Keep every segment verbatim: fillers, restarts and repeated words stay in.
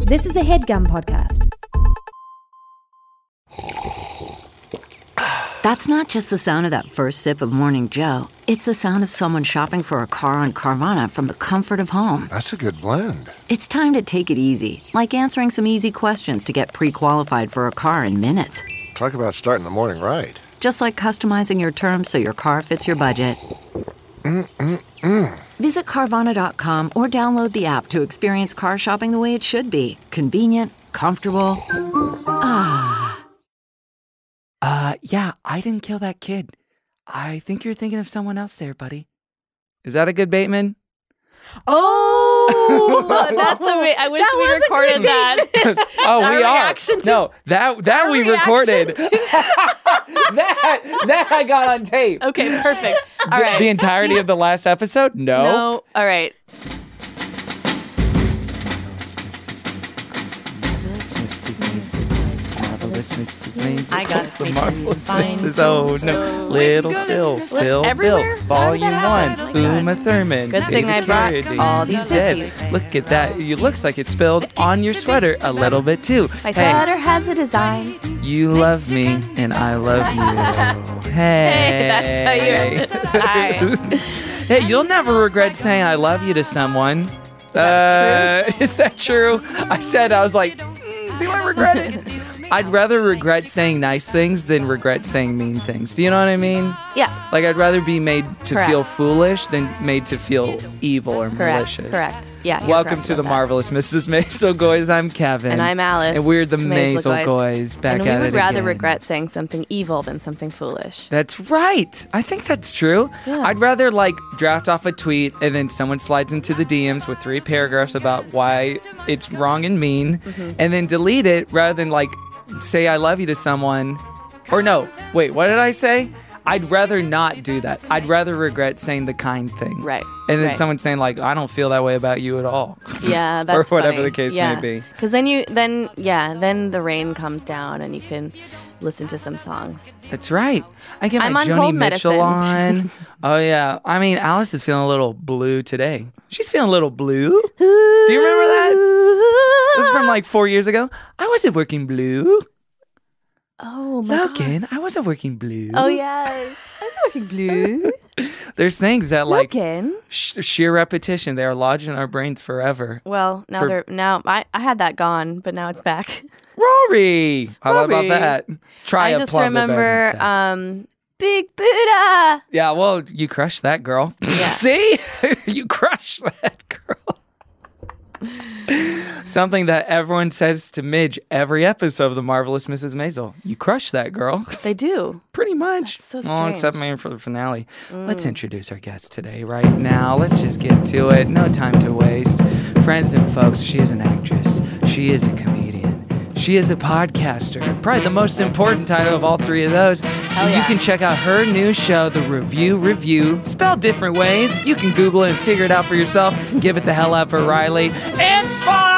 This is a HeadGum podcast. That's not just the sound of that first sip of Morning Joe. It's the sound of someone shopping for a car on Carvana from the comfort of home. That's a good blend. It's time to take it easy, like answering some easy questions to get pre-qualified for a car in minutes. Talk about starting the morning right. Just like customizing your terms so your car fits your budget. Mm-mm-mm. Visit Carvana dot com or download the app to experience car shopping the way it should be. Convenient, comfortable. Ah. Uh, yeah, I didn't kill that kid. I think you're thinking of someone else there, buddy. Is that a good Bateman? Oh, that's amazing. I wish we recorded that. Oh, we are. Reaction to, no, that that we recorded. To... that that I got on tape. Okay, perfect. All the, right. The entirety of the last episode? No. No. All right. I got it. The marvelous Missus Oh no, little spill, spill, everywhere? Bill, volume How one, did that happen? Uma Thurman. Good thing I brought Carradine. all these Dead. sissies. Look at that. It looks like it spilled on your sweater a little bit too. My hey, sweater has a design. you love me and I love you. Hey, Hey, that's how you end it. Hi. Hey, you'll never regret saying I love you to someone. Is that uh, is that true? I said, I was like, mm, do I regret it? I'd rather regret saying nice things than regret saying mean things. Do you know what I mean? Yeah. Like, I'd rather be made to Correct. feel foolish than made to feel evil or Correct. malicious. Correct. Yeah. you're Welcome correct to the about that. Marvelous Missus Maisel Goys. I'm Kevin. And I'm Alice. And we're the Maisel Maisel Goys. Back and we at would it rather again. regret saying something evil than something foolish. That's right. I think that's true. Yeah. I'd rather like draft off a tweet and then someone slides into the D Ms with three paragraphs about why it's wrong and mean Mm-hmm. and then delete it rather than like say I love you to someone. Or no, wait, what did I say? I'd rather not do that. I'd rather regret saying the kind thing. Right. And then right. someone saying like, I don't feel that way about you at all. Yeah, that's or whatever funny. the case yeah. may be. Because then you, then yeah, then the rain comes down and you can listen to some songs. That's right. I get I'm my on Joni cold Mitchell medicine. on. Oh yeah. I mean, Alice is feeling a little blue today. She's feeling a little blue. Do you remember that? This is from like four years ago. I wasn't working blue. Oh my god. Logan, I wasn't working blue. Oh yes. I was working blue. There's things that like Logan. sh- sheer repetition. They are lodged in our brains forever. Well, now For- they're now I, I had that gone, but now it's back. Rory, how about Rory. that? Try I a just plum to bed remember and sex. um Big Buddha. Yeah, well, you crushed that girl. Yeah. See? You crushed that girl. Something that everyone says to Midge every episode of The Marvelous Missus Maisel. You crushed that girl. They do. Pretty much. That's so Well, except strange. maybe for the finale. Let's introduce our guest today, right now. Let's just get to it. No time to waste. Friends and folks, she is an actress. She is a comedian. She is a podcaster. Probably the most important title of all three of those. And you yeah. can check out her new show, The Review Review, spelled different ways. You can Google it and figure it out for yourself. Give it the hell out for Riley and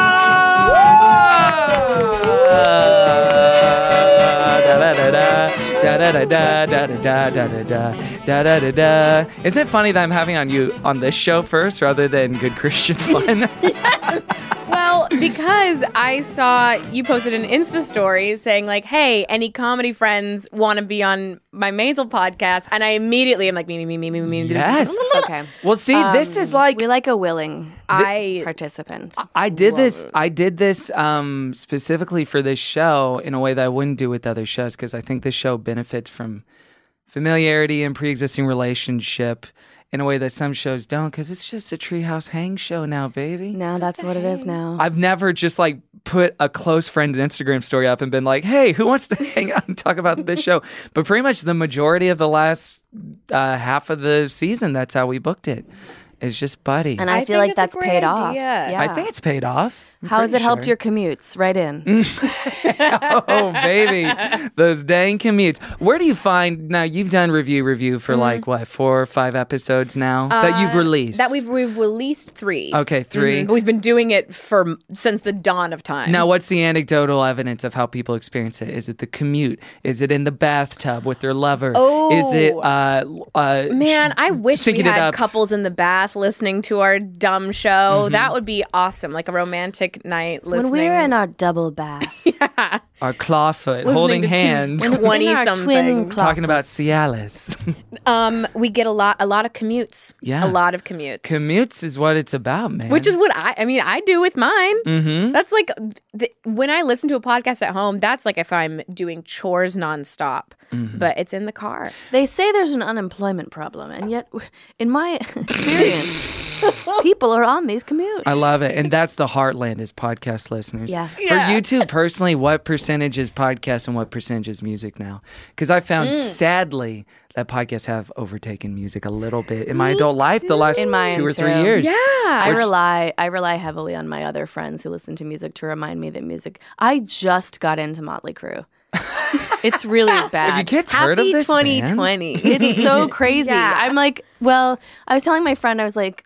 Spawn! Isn't it funny that I'm having on you on this show first rather than Good Christian Fun? Well, because I saw you posted an Insta story saying like, hey, any comedy friends want to be on my Maisel podcast? And I immediately am like, me, me, me, me, me, me. Yes. Okay. Well, see, this is like We like a willing I participant. I did this. I did this um, specifically for this show in a way that I wouldn't do with other shows because I think this show benefits from familiarity and pre-existing relationship in a way that some shows don't because it's just a Treehouse Hang show now, baby. Now that's what it is now. I've never just like put a close friend's Instagram story up and been like, hey, who wants to hang out and talk about this show? But pretty much the majority of the last uh, half of the season, that's how we booked it. It's just buddies. And I, I feel think like that's that's a great paid off. idea. Yeah. I think it's paid off. I'm How has it pretty helped sure. your commutes? Right in. Oh, baby. Those dang commutes. Where do you find, now you've done review review for like, what, four or five episodes now that you've released? That we've we've released three. Okay, three. Mhm. But we've been doing it for since the dawn of time. Now, what's the anecdotal evidence of how people experience it? Is it the commute? Is it in the bathtub with their lover? Oh. Is it, uh, uh, Man, I wish we syncing it had up? couples in the bath listening to our dumb show. That would be awesome, like a romantic romantic night listening. When we were in our double bath. yeah. Our clawfoot, Listening holding to two- hands, twenty In our twin something. claw- talking about Cialis. Um, we get a lot, a lot of commutes. Yeah. a lot of commutes. Commutes is what it's about, man. Which is what I, I mean, I do with mine. Mm-hmm. That's like the, when I listen to a podcast at home. That's like if I'm doing chores nonstop, Mm-hmm. but it's in the car. They say there's an unemployment problem, and yet, in my experience, people are on these commutes. I love it. And that's the heartland is podcast listeners. Yeah. For Yeah. you two personally, what percentage is podcast and what percentage is music now? Because I found, Mm. sadly, that podcasts have overtaken music a little bit in my adult life the last In mine, two or three too. years. Yeah. I Which- rely I rely heavily on my other friends who listen to music to remind me that music. I just got into Motley Crue. It's really bad. Have you kids heard of Happy this twenty band? twenty. It's so crazy. Yeah. I'm like, well, I was telling my friend, I was like,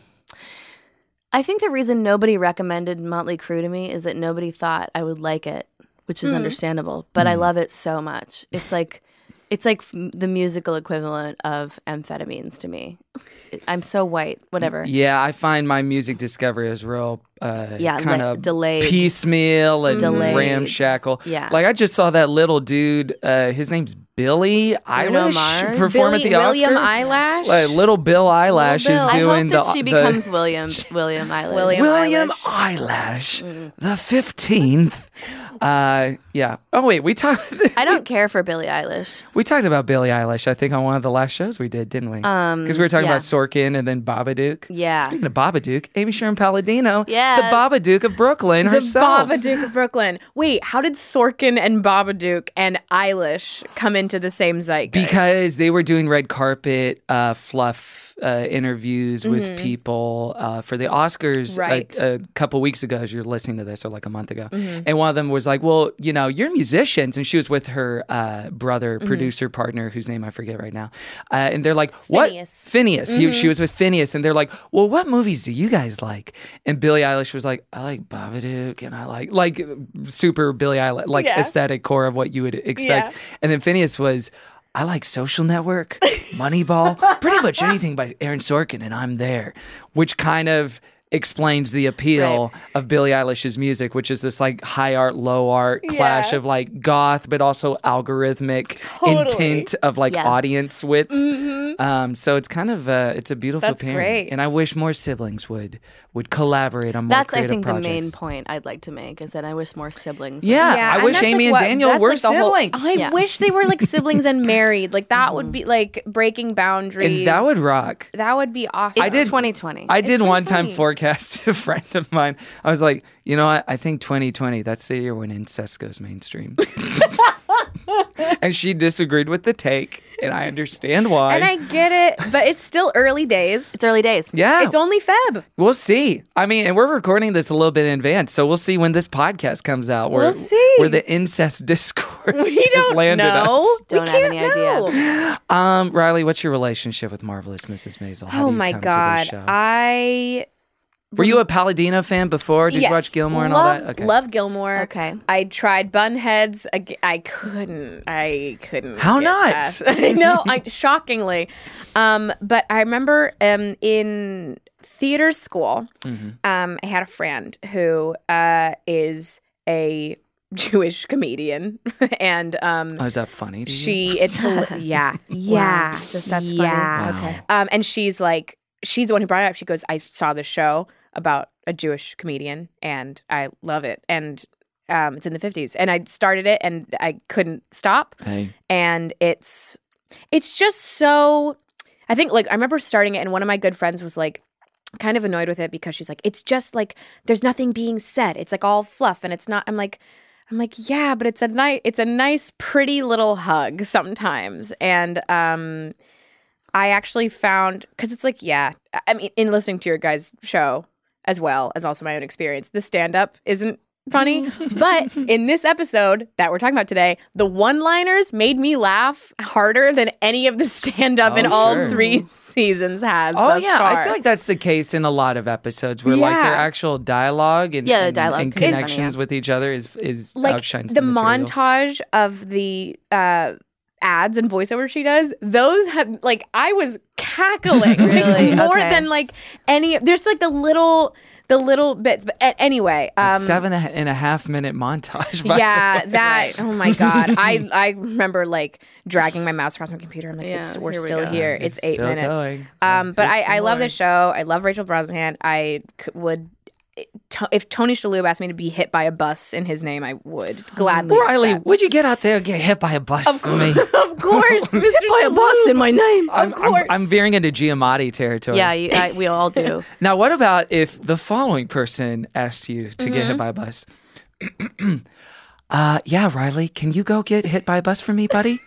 I think the reason nobody recommended Motley Crue to me is that nobody thought I would like it, which is understandable. But I love it so much. It's like, it's like f- the musical equivalent of amphetamines to me. I'm so white, whatever. Yeah, I find my music discovery is real uh, Yeah, kind like of delayed. piecemeal and Delayed. ramshackle. Yeah. Like I just saw that little dude, uh, his name's Billy Eilish, Mars? perform at the William Oscar. Eyelash. Like, little Bill Eyelash Bill. is I doing hope that the she the- becomes William William Eilish. William William Eyelash. Eyelash, Mm. the fifteenth. Uh, yeah. Oh wait, we talked. I don't care for Billie Eilish. We talked about Billie Eilish, I think, on one of the last shows we did, didn't we? Um, Because we were talking yeah. about Sorkin and then Babadook. Yeah. Speaking of Babadook, Amy Sherman Palladino, Yes. the Babadook of Brooklyn The herself. Babadook of Brooklyn. Wait, how did Sorkin and Babadook and Eilish come into the same zeitgeist? Because they were doing red carpet uh, fluff uh, interviews with people uh, for the Oscars Mm-hmm. Right. a, a couple weeks ago, as you're listening to this, or like a month ago. Mm-hmm. And one of them was like, well, you know, you're musicians. And she was with her uh, brother, Mm-hmm. producer, partner, whose name I forget right now. Uh, and they're like, what? Phineas. Phineas. He, Mm-hmm. she was with Phineas. And they're like, well, what movies do you guys like? And Billie Eilish was like, I like Babadook. And I like, like super Billie Eilish, like Yeah. aesthetic core of what you would expect. Yeah. And then Phineas was, I like Social Network, Moneyball, pretty much anything by Aaron Sorkin, and I'm there, which kind of explains the appeal of Billie Eilish's music, which is this like high art, low art clash Yeah. of like goth, but also algorithmic Totally. intent of like Yeah. audience width. Um, so it's kind of uh, it's a beautiful That's pairing, great. and I wish more siblings would would collaborate on more That's, I creative think, projects. the main point I'd like to make is that I wish more siblings. would- Yeah, Yeah, I and wish that's, Amy like, and what- Daniel that's, were like, the whole- siblings. I Yeah. wish they were like siblings and married. Like that would be like breaking boundaries. and that would rock. That would be awesome. I did- twenty twenty. I did one time funny. forecast a friend of mine. I was like, you know what? I think twenty twenty, that's the year when incest goes mainstream. And she disagreed with the take, and I understand why. and I get it, but it's still early days. It's early days. yeah, It's only Feb. we'll see. I mean, and we're recording this a little bit in advance, so we'll see when this podcast comes out. Where, We'll see. where the incest discourse We has don't landed know. us. Don't we have can't any idea. know. Um, Riley, what's your relationship with Marvelous Missus Maisel? How Oh do you my come to this god, show? I Were you a Palladino fan before? Did yes, you watch Gilmore and love, all that? Okay. Love Gilmore. Okay. I tried Bunheads. ag- I couldn't. I couldn't. How get not? past- I know. I, shockingly, um, but I remember um, in theater school, Mm-hmm. um, I had a friend who uh, is a Jewish comedian, and um, Oh, is that funny to you? she it's hil- yeah yeah Wow, just that's funny. yeah Wow. Okay. um and she's like she's the one who brought it up. She goes, I saw the show about a Jewish comedian and I love it, and um it's in the fifties, and I started it and I couldn't stop, Hey. and it's it's just so I think like I remember starting it and one of my good friends was like kind of annoyed with it because she's like, it's just like there's nothing being said, it's like all fluff and it's not. I'm like I'm like, yeah, but it's a nice, it's a nice, pretty little hug sometimes. And um, I actually found, because it's like, yeah, I mean, in listening to your guys' show as well as also my own experience, the stand-up isn't funny. But in this episode that we're talking about today, the one-liners made me laugh harder than any of the stand-up Oh, in all sure. three seasons has. Oh thus yeah, far. I feel like that's the case in a lot of episodes where like their Yeah. actual dialogue and, Yeah, the and, dialogue and can be funny, connections yeah. with each other is is like outshines the, the, material. montage of the uh ads and voiceover she does, those have like I was cackling like, Really? more Okay. than like any there's like the little the little bits. But a- anyway, A um, seven and a half minute montage. by yeah, the way. that. Oh my god, I I remember like dragging my mouse across my computer. I'm like, Yeah, it's, we're here we still go. here. It's It's, eight still minutes. going. Um, but I, Here's some I love more. the show. I love Rachel Brosnahan. I c- would. To, if Tony Shalhoub asked me to be hit by a bus in his name, I would gladly. Riley, accept. would you get out there and get hit by a bus for me? Of course, Mister By a bus in my name. I'm, Of I'm, course. I'm veering into Giamatti territory. Yeah, you, I, we all do. Now, what about if the following person asked you to get hit by a bus? uh, yeah, Riley, can you go get hit by a bus for me, buddy?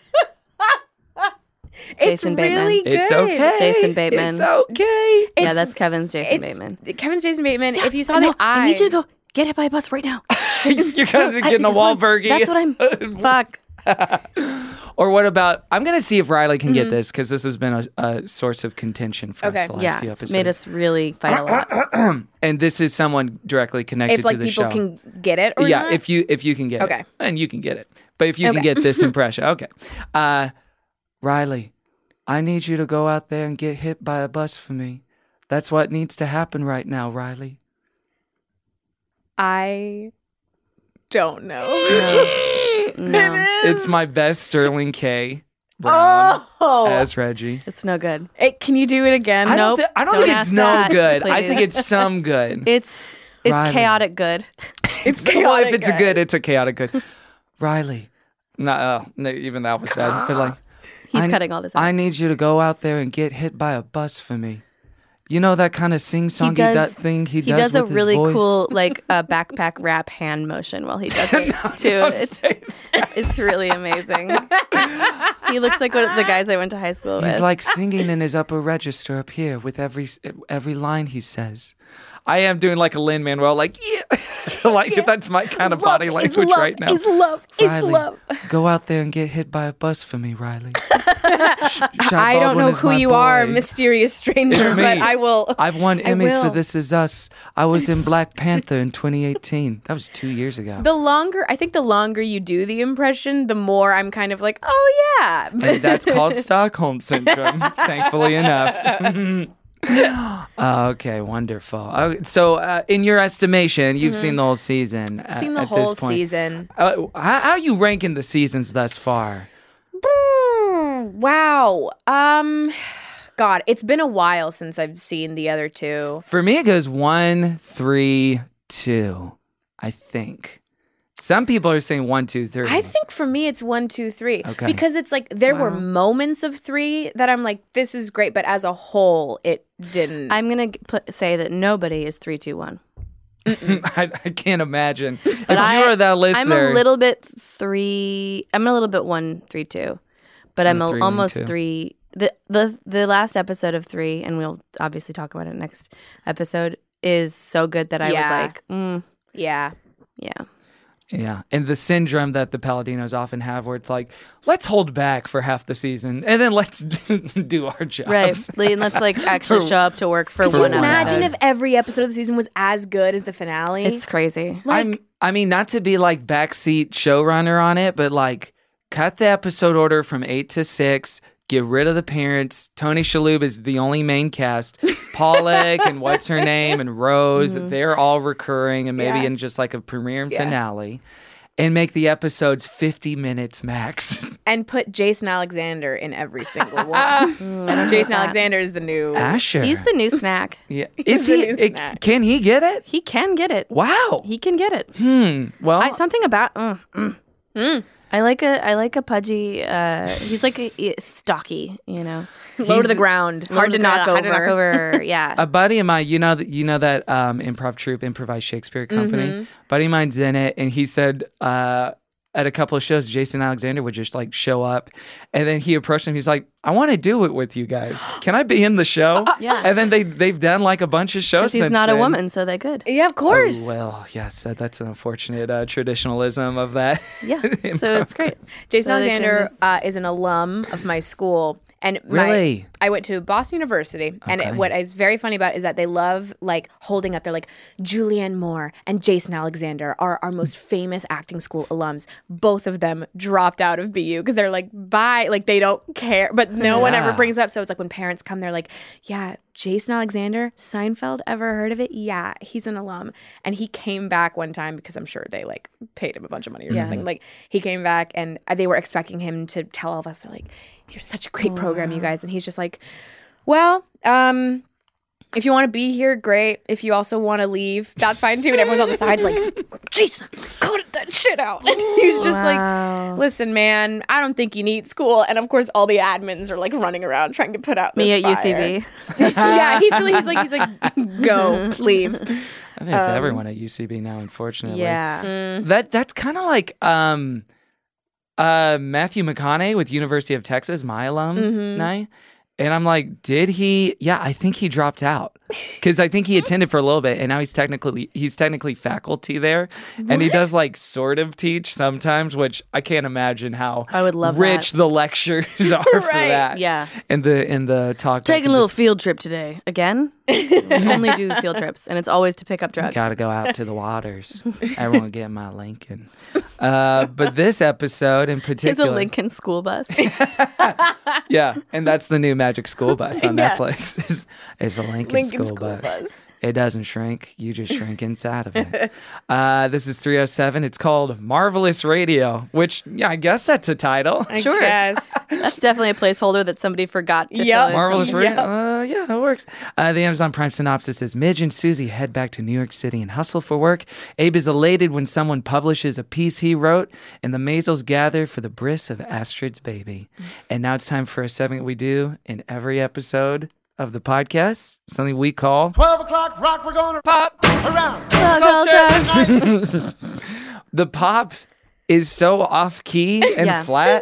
It's Jason Bateman. really good. It's okay. Jason Bateman. It's okay. yeah, that's Kevin's Jason It's Bateman. Kevin's Jason Bateman. if you saw No, the eyes, I need you to go get hit by a bus right now. You're kind of I- getting a that's what I'm- Wahlbergy. That's what I'm. Fuck. Or what about, I'm going to see if Riley can get this because this has been a, a source of contention for Okay. us the last Yeah, few it's episodes. made us really fight a lot. And this is someone directly connected if like to the people show. can get it or yeah, not. if you if you can get Okay. it. And you can get it. But if you can Okay. get this impression, okay. Uh, Riley, I need you to go out there and get hit by a bus for me. That's what needs to happen right now, Riley. I don't know. No, It's my best Sterling K. Brown Oh, as Reggie. it's no good. It- can you do it again? I don't, Nope, thi- I don't, don't think it's ask no that, good. I think please. it's some good. It's it's Riley. chaotic good. It's well, chaotic if it's a good. good, it's a chaotic good. Riley. No, uh, no, even that was bad. But like, He's I- cutting all this out. I need you to go out there and get hit by a bus for me. You know that kind of sing-songy does- that thing he, he does, does a with his really voice? cool like uh, backpack rap hand motion while he does it too. Don't It's, say it's really amazing. He looks like one of the guys I went to high school He's with. like singing in his upper register up here with every s- every line he says. I am doing like a Lin-Manuel, like yeah, like that's my kind of body Love is language love right now. is love is Riley, love. go out there and get hit by a bus for me, Riley. Sh- Shad I don't Baldwin know is who my you are, boy. mysterious stranger, It's me. but I will. I've won I Emmys for will. This Is Us. I was in Black Panther in twenty eighteen. That was two years ago. The longer I think, the longer you do the impression, the more I'm kind of like, oh yeah. And that's called Stockholm Syndrome, thankfully enough. Uh, okay, wonderful. Uh, so, uh, in your estimation, you've seen the whole season. I've seen uh, the at whole this point. season. Uh, how, how are you ranking the seasons thus far? Wow. Um, God, it's been a while since I've seen the other two. For me, it goes one, three, two. I think. Some people are saying one, two, three. I think for me it's one, two, three. Okay. Because it's like there were Wow. moments of three that I'm like, this is great, but as a whole, it didn't. I'm gonna g- put, say that nobody is three, two, one. I, I can't imagine. if I- you are that I'm listener, a little bit three. I'm a little bit one, three, two, but I'm, I'm a a, three, one, almost two. three. The the the last episode of three, and we'll obviously talk about it next episode, is so good that I Yeah. was like, mm, yeah. yeah. yeah, and the syndrome that the Paladinos often have, where it's like, let's hold back for half the season, and then let's do our jobs. Right. Lee, let's like actually For- show up to work for Could you one imagine episode. if every episode of the season was as good as the finale? It's crazy. I'm, I mean, not to be like backseat showrunner on it, but like cut the episode order from eight to six. Get rid of the parents. Tony Shalhoub is the only main cast. Pollock and what's her name and Rose, they're all recurring and maybe Yeah. in just like a premiere and Yeah. finale. And make the episodes fifty minutes max. and put Jason Alexander in every single one. Jason that. Alexander is the new. Asher. He's the new snack. yeah. Is the he? new it- snack. can he get it? He can get it. Wow. He can get it. Hmm. Well, I, something about mm, mm. I like a I like a pudgy. Uh, he's like a, a stocky, you know, Low to the ground, hard to knock hard to knock over. over. Yeah, a buddy of mine, you know that you know that um, improv troupe, Improvised Shakespeare Company. Mm-hmm. Buddy of mine's in it, and he said uh, at a couple of shows, Jason Alexander would just like show up, and then he approached him. He's like, "I want to do it with you guys. Can I be in the show?" Yeah. And then they they've done like a bunch of shows. because he's since not a then. woman, so they could. Yeah, of course. Oh, well, yes, that, that's an unfortunate uh, traditionalism of that. Yeah, so it's great. Jason So they can Alexander just- uh, is an alum of my school. And my, Really? I went to Boston University, and Okay. it, what is very funny about it is that they love like holding up. They're like Julianne Moore and Jason Alexander are our most famous acting school alums. Both of them dropped out of B U because they're like, bye, like they don't care. But no one ever Yeah. brings it up. So it's like when parents come, they're like, yeah, Jason Alexander, Seinfeld, ever heard of it? Yeah, he's an alum. And he came back one time because I'm sure they like paid him a bunch of money or Yeah. something. Like he came back and they were expecting him to tell all of us, they're like, you're such a great Oh, program, you guys. And he's just like, well, um, if you want to be here, great. If you also want to leave, that's fine too. And everyone's on the side like, Jason, cut that shit out. And he's just Wow. like, listen, man, I don't think you need school. And of course, all the admins are like running around trying to put out this Me at U C fire. B. Yeah, he's really, he's like, he's like, go, leave. I think it's everyone at U C B now, unfortunately. Yeah. That that's kind of like um, uh, Matthew McConaughey with University of Texas, my alumni. And I'm like, did he? Yeah, I think he dropped out because I think he attended for a little bit, and now he's technically he's technically faculty there, and he does like sort of teach sometimes, which I can't imagine how I would love rich that. the lectures are for Right. that. Yeah. in the in the talk. back Taking in a little this- field trip today. Again? Only do field trips, and it's always to pick up drugs. Gotta go out to the waters. Everyone get my Lincoln. Uh, but this episode in It's particular, a Lincoln school bus. yeah, and that's the new Magic School Bus on Yeah. Netflix. Is is a Lincoln, Lincoln School, School bus. Bus. It doesn't shrink; you just shrink inside of it. Uh, this is three oh seven. It's called Marvelous Radio, which yeah, I guess that's a title. I Sure. guess. That's definitely a placeholder that somebody forgot to Yep. fill in. Marvelous something. Radio. Uh, yeah, it works. Uh, the Amazon Prime synopsis is Midge and Susie head back to New York City and hustle for work. Abe is elated when someone publishes a piece he wrote, and the Maisels gather for the bris of Astrid's baby. And now it's time for a segment we do in every episode of the podcast, something we call twelve o'clock rock, we're gonna Pop. around. Culture. The pop is so off key and Yeah. flat.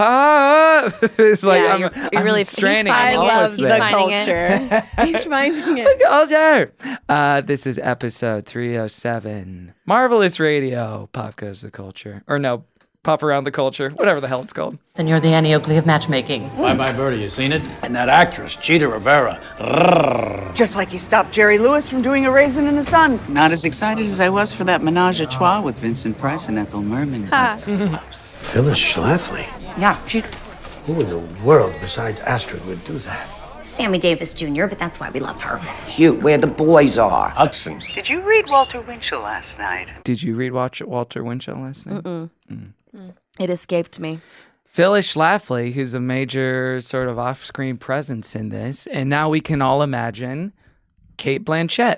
Pop. It's like Yeah, I'm, you're- you're I'm really- straining. he's I finding all it. love this He's the thing. finding it. culture. He's finding it. Culture. Uh, this is episode three oh seven. Marvelous Radio. Pop goes the culture. Or no, Pop around the culture. Whatever the hell it's called. Then you're the Annie Oakley of matchmaking. Bye Bye Birdie, you seen it? And that actress, Cheetah Rivera. Just like you stopped Jerry Lewis from doing A Raisin in the Sun. Not as excited as I was for that menage a trois with Vincent Price and Ethel Merman. but- Phyllis Schlafly? Yeah, she. Who in the world besides Astrid would do that? Sammy Davis Junior, but that's why we love her. Cute, where the boys are. Hudson. Did you read Walter Winchell last night? Did you read Watch Walter Winchell last night? Mm. It escaped me. Phyllis Schlafly, who's a major sort of off-screen presence in this, and now we can all imagine Kate Blanchett,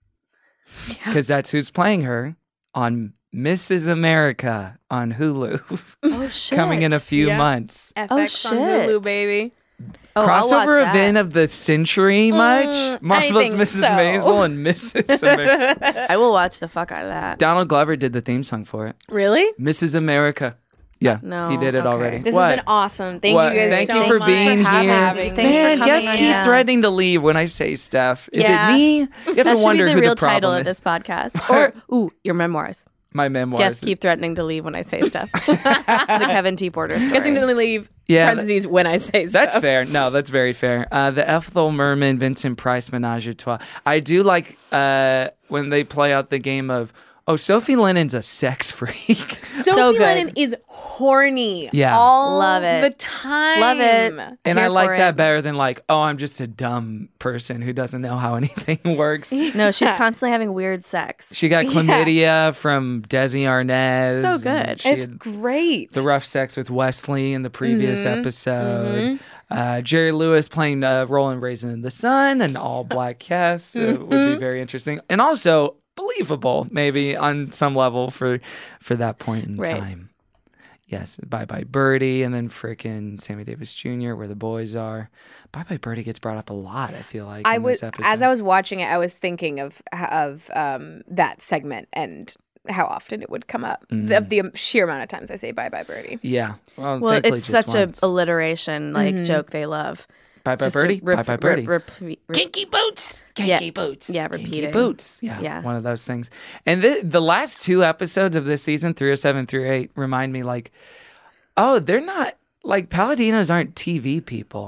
because that's who's playing her on Missus America on Hulu, Oh, shit. coming in a few Yeah. months. F Oh, X on shit. Hulu, baby. Oh, I'll watch Crossover that. event of the century much? I Marvelous think Missus so. Maisel and Missus America. I will watch the fuck out of that. Donald Glover did the theme song for it. Really? Missus America. Yeah, No, he did it okay. already. This What? has been awesome. Thank What? you guys Thank so you for much being for here. having Thanks me. for Man, coming guests on, keep yeah. threatening to leave when I say stuff. Is Yeah. it me? You have That to should wonder be the who real the problem title of is. this podcast. Or, ooh, your memoirs. My memoirs. Guests keep threatening to leave when I say stuff. The Kevin T. Porter story. Guessing to only leave Yeah, parentheses when I say stuff. That's fair. No, that's very fair. Uh, the Ethel Merman, Vincent Price menage a trois. I do like uh, when they play out the game of, oh, Sophie Lennon's a sex freak. Sophie So good. Lennon is horny. Yeah. All Love it. the time. Love it. And I Here like for that it. better than like, oh, I'm just a dumb person who doesn't know how anything works. No, she's constantly having weird sex. She got chlamydia from Desi Arnaz. So and good. she It's had great. the rough sex with Wesley in the previous Mm-hmm. episode. Uh, Jerry Lewis playing a role in Raisin in the Sun, an all black cast. So it would Mm-hmm. be very interesting. And also believable, maybe on some level for for that point in Right. time. Yes, Bye Bye Birdie, and then frickin' Sammy Davis Junior, Where the Boys Are. Bye Bye Birdie gets brought up a lot, I feel like, I in was this episode. as I was watching it, I was thinking of of um, that segment and how often it would come up. Mm. The, the sheer amount of times I say "Bye Bye Birdie." Yeah. Well, Well, thankfully it's just such once. a alliteration like Mm-hmm. joke they love. Bye Bye Just to Birdie, rep- Bye Bye Birdie. rep- rep- rep- Kinky boots, Yeah. kinky boots, Yeah, kinky repeating. boots. Yeah, Yeah. one of those things. And the the last two episodes of this season, three oh seven, three oh eight, remind me like, oh, they're not like Paladinos aren't T V people.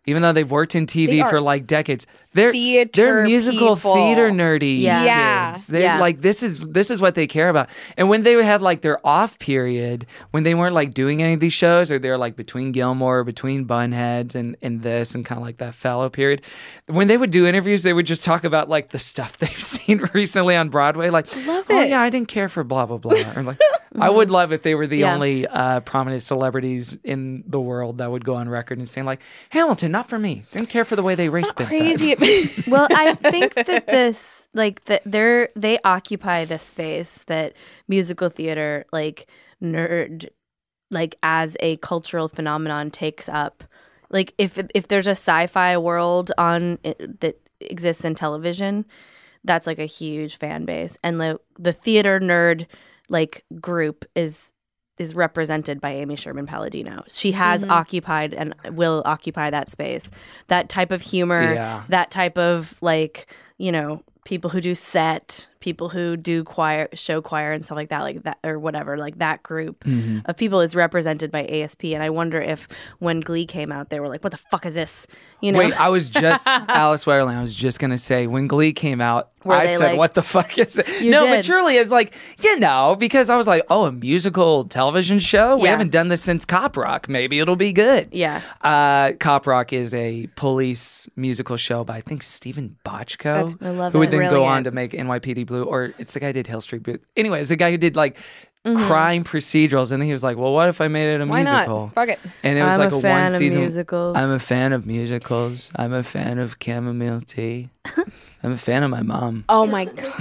even though they've worked in T V They for are like decades. They're theater they're musical people. theater nerdy Yeah. Yeah. kids. They're Yeah. like this is this is what they care about. And when they had like their off period, when they weren't like doing any of these shows, or they're like between Gilmore, between Bunheads, and and this, and kind of like that fallow period, when they would do interviews, they would just talk about like the stuff they've seen recently on Broadway. Like, Love oh it. yeah, I didn't care for blah blah blah. Or like, I would love if they were the Yeah. only uh, prominent celebrities in the world that would go on record and saying like, Hamilton, not for me. Didn't care for the way they raced it. Crazy. Well, I think that this, like, that they're they occupy this space that musical theater, like, nerd, like, as a cultural phenomenon takes up. Like, if if there's a sci-fi world on that exists in television, that's like a huge fan base, and the the theater nerd like group is is represented by Amy Sherman Palladino. She has Mm-hmm. occupied and will occupy that space. That type of humor, Yeah. that type of like, you know, people who do set, people who do choir, show choir and stuff like that, like that or whatever, like that group Mm-hmm. of people is represented by A S P. And I wonder if when Glee came out, they were like, what the fuck is this? You know? Wait, I was just Alice Wetterland. I was just gonna say when Glee came out, Were I they said, like- "What the fuck is it?" You no, but did. truly, it's like you know because I was like, "Oh, a musical television show? We Yeah. haven't done this since Cop Rock. Maybe it'll be good." Yeah. Uh, Cop Rock is a police musical show by I think Stephen Bochco, That's- I love who would it. then go on Brilliant. to make N Y P D Blue, or it's the guy who did Hill Street. But anyway, it's the guy who did like. Mm-hmm. Crime procedurals, and then he was like, "Well, what if I made it a Why not? musical?" Fuck it. And it was I'm like a a, fan one of season. musicals. I'm a fan of musicals. I'm a fan of chamomile tea. I'm a fan of my mom. Oh my god.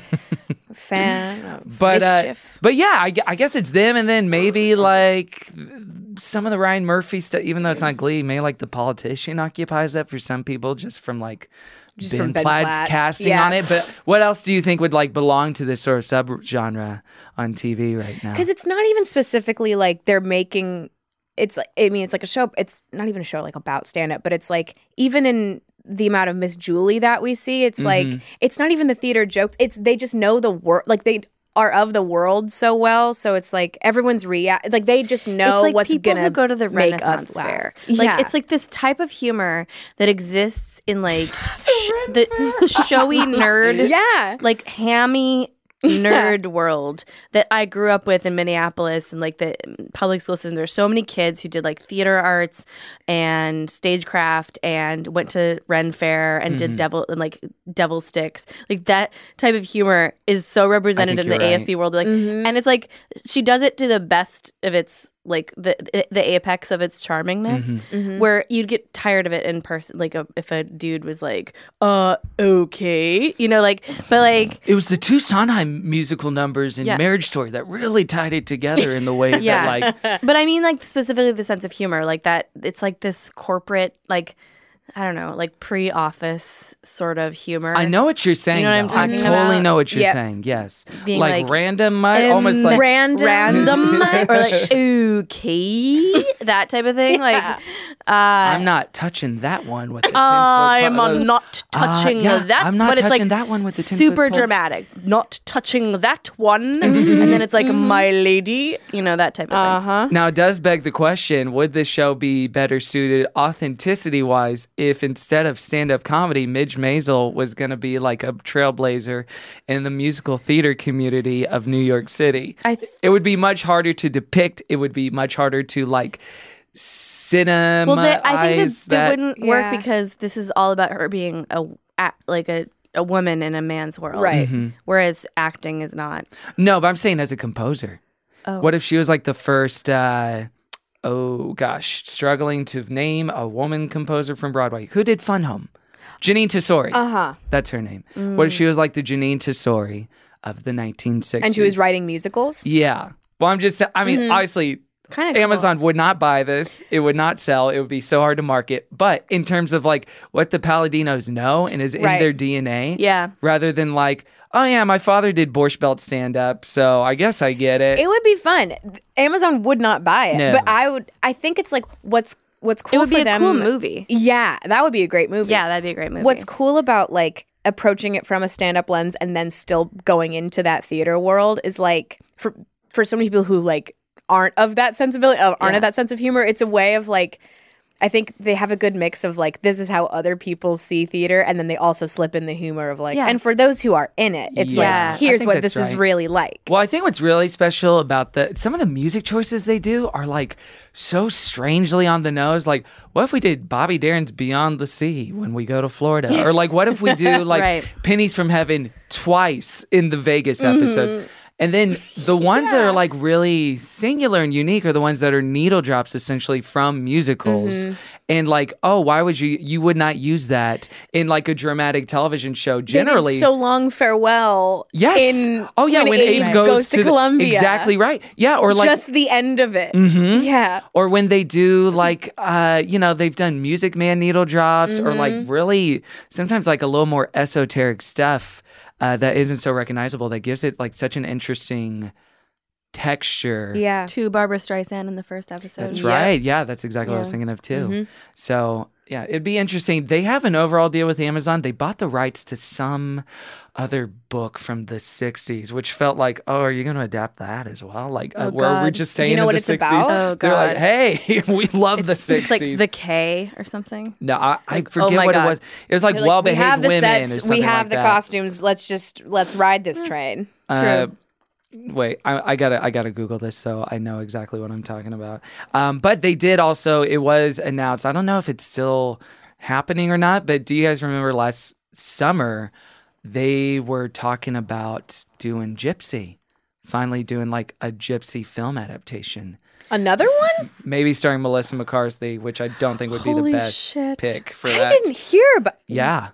Fan of But uh, mischief. but yeah, I, gu- I guess it's them, and then maybe like some of the Ryan Murphy stuff. Even though it's not Glee, maybe like The Politician occupies that for some people, just from like Just Ben from Ben Platt's Platt. casting Yeah. on it. But what else do you think would like belong to this sort of subgenre on T V right now? Because it's not even specifically like they're making. It's like I mean, it's like a show. It's not even a show like about stand up, but it's like even in the amount of Miss Julie that we see, it's Mm-hmm. like it's not even the theater jokes. It's they just know the world. Like they are of the world so well, so it's like everyone's react. Like they just know it's like what's people gonna who go to the make Renaissance us laugh. Fair. Yeah. Like it's like this type of humor that exists in like sh- the showy nerd, Yeah. like hammy nerd world that I grew up with in Minneapolis and like the public school system. There's so many kids who did like theater arts and stagecraft and went to Ren Fair and did devil and like devil sticks. Like that type of humor is so represented think in the you're A S P right. world. Like, and it's like she does it to the best of its like the the apex of its charmingness, Mm-hmm. where you'd get tired of it in person. Like a, if a dude was like, "Uh, okay," you know, like, but like. It was the two Sondheim musical numbers in Yeah. Marriage Story that really tied it together in the way Yeah. that like But I mean, like, specifically the sense of humor, like that, it's like this corporate, like, I don't know, like pre-office sort of humor. I know what you're saying. know what I'm though. talking I totally about? know what you're Yep. saying. Yes, Being like, like, random, I almost like random. random or like, okay, that type of thing. Like, uh, I'm not touching that one with the ten I foot am pole. not touching yeah, that. I'm not but it's touching like that one with the ten super foot pole. dramatic. Not touching that one, and then it's like my lady, you know, that type of Uh thing. huh. Now, it does beg the question: would this show be better suited, authenticity-wise, if instead of stand-up comedy, Midge Maisel was going to be like a trailblazer in the musical theater community of New York City? I th- it would be much harder to depict. It would be much harder to like cinema. Well, they, I think that, that that wouldn't work Yeah. because this is all about her being a, a like a. a woman in a man's world, Right. Whereas acting is not. No, but I'm saying as a composer. Oh. What if she was like the first, uh, oh gosh, struggling to name a woman composer from Broadway? Who did Fun Home? Janine Tesori. Uh huh. That's her name. What if she was like the Janine Tesori of the nineteen sixties? And she was writing musicals. Yeah. Well, I'm just, I mean, obviously, Kind of Amazon would not buy this. It would not sell. It would be so hard to market. But in terms of like what the Palladinos know and is in Right. their D N A, Yeah. rather than like, oh yeah, my father did Borscht Belt stand up, so I guess I get it. It would be fun. Amazon would not buy it, No. but I would. I think it's like what's what's cool It would for be a them. cool movie. Yeah, that would be a great movie. Yeah, that'd be a great movie. What's cool about like approaching it from a stand-up lens and then still going into that theater world is like for for so many people who like aren't of that sensibility, uh, aren't Yeah. of that sense of humor. It's a way of like I think they have a good mix of like, this is how other people see theater, and then they also slip in the humor of like, Yeah. and for those who are in it, it's Yeah, I like, here's think what that's this is right. really like. Well, I think what's really special about the some of the music choices they do are like so strangely on the nose. Like, what if we did Bobby Darin's Beyond the Sea when we go to Florida? Or like, what if we do like Right. Pennies from Heaven twice in the Vegas episodes? And then the ones that are like really singular and unique are the ones that are needle drops essentially from musicals. And like, oh, why would you, you would not use that in like a dramatic television show generally. They did So Long Farewell. Yes. In, oh yeah, when, Abe, goes, to, the- Columbia. exactly right. Yeah, or like just the end of it. Mhm. Yeah. or when they do like uh you know, they've done Music Man needle drops or like really sometimes like a little more esoteric stuff uh that isn't so recognizable that gives it like such an interesting texture. Yeah. To Barbara Streisand in the first episode. That's Yep. right. Yeah, that's exactly what I was Yeah. thinking of too. Mhm. So yeah, it'd be interesting. They have an overall deal with Amazon. They bought the rights to some other book from the sixties, which felt like, oh, are you going to adapt that as well? Like, uh, Oh, where we're God. just Do you staying know in what the it's sixties. about? Oh, They're like, God. hey, we love the sixties. It's like the K or something. no, I, I like, oh forget my what God. it was. It was like, They're like, well we behaved have the women or sets, something we have like the that. costumes. Let's just let's ride this train. Uh, wait, I, I gotta I gotta Google this so I know exactly what I'm talking about. Um, but they did also. It was announced. I don't know if it's still happening or not. But do you guys remember last summer they were talking about doing Gypsy, finally doing like a Gypsy film adaptation. Another one? Maybe starring Melissa McCarthy, which I don't think would be Holy the best shit. pick for I that. didn't hear about. Yeah.